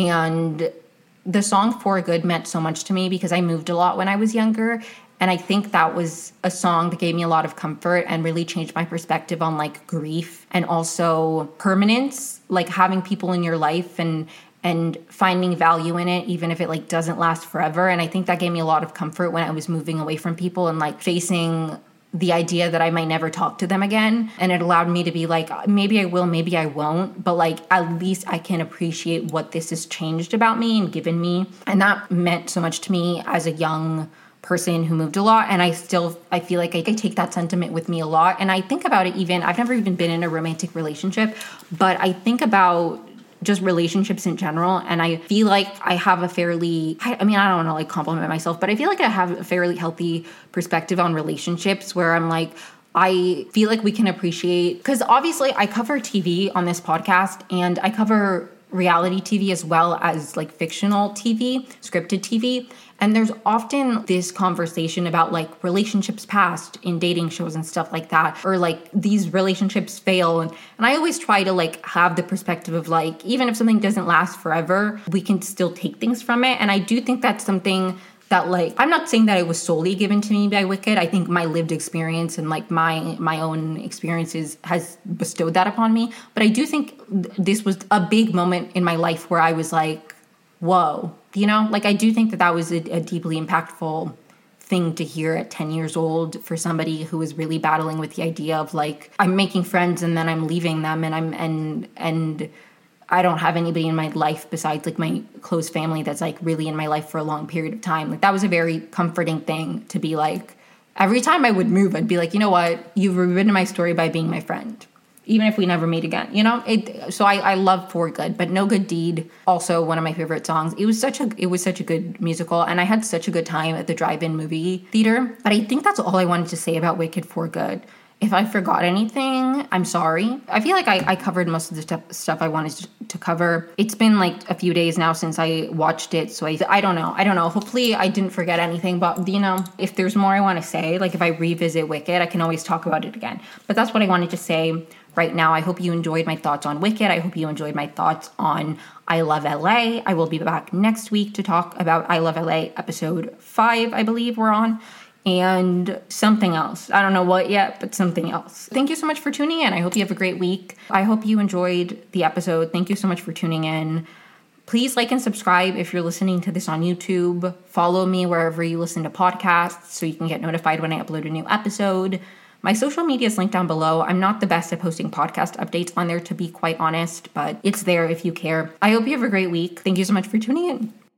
And the song For Good meant so much to me because I moved a lot when I was younger. And I think that was a song that gave me a lot of comfort and really changed my perspective on like grief and also permanence, like having people in your life and finding value in it, even if it like doesn't last forever. And I think that gave me a lot of comfort when I was moving away from people and like facing the idea that I might never talk to them again. And it allowed me to be like, maybe I will, maybe I won't, but like at least I can appreciate what this has changed about me and given me. And that meant so much to me as a young person who moved a lot. And I feel like I take that sentiment with me a lot. And I think about it even, I've never even been in a romantic relationship, but I think about just relationships in general. And I feel like I have a fairly, I don't want to like compliment myself, but I feel like I have a fairly healthy perspective on relationships where I'm like, I feel like we can appreciate, because obviously I cover TV on this podcast and I cover reality TV as well as like fictional TV, scripted TV. And there's often this conversation about like relationships past in dating shows and stuff like that, or like these relationships fail. And I always try to like have the perspective of like, even if something doesn't last forever, we can still take things from it. And I do think that's something that like, I'm not saying that it was solely given to me by Wicked. I think my lived experience and like my own experiences has bestowed that upon me. But I do think this was a big moment in my life where I was like, whoa, you know, like I do think that was a deeply impactful thing to hear at 10 years old for somebody who was really battling with the idea of like, I'm making friends and then I'm leaving them and I don't have anybody in my life besides like my close family that's like really in my life for a long period of time. Like that was a very comforting thing to be like, every time I would move, I'd be like, you know what, you've rewritten my story by being my friend, even if we never meet again, you know? So I love For Good, but No Good Deed, also one of my favorite songs. It was such a good musical, and I had such a good time at the drive-in movie theater. But I think that's all I wanted to say about Wicked For Good. If I forgot anything, I'm sorry. I feel like I covered most of the stuff I wanted to cover. It's been like a few days now since I watched it, so I don't know. Hopefully I didn't forget anything, but you know, if there's more I want to say, like if I revisit Wicked, I can always talk about it again. But that's what I wanted to say right now. I hope you enjoyed my thoughts on Wicked. I hope you enjoyed my thoughts on I Love LA. I will be back next week to talk about I Love LA episode 5, I believe we're on. And something else. I don't know what yet, but something else. Thank you so much for tuning in. I hope you have a great week. I hope you enjoyed the episode. Thank you so much for tuning in. Please like and subscribe if you're listening to this on YouTube. Follow me wherever you listen to podcasts so you can get notified when I upload a new episode. My social media is linked down below. I'm not the best at posting podcast updates on there, to be quite honest, but it's there if you care. I hope you have a great week. Thank you so much for tuning in.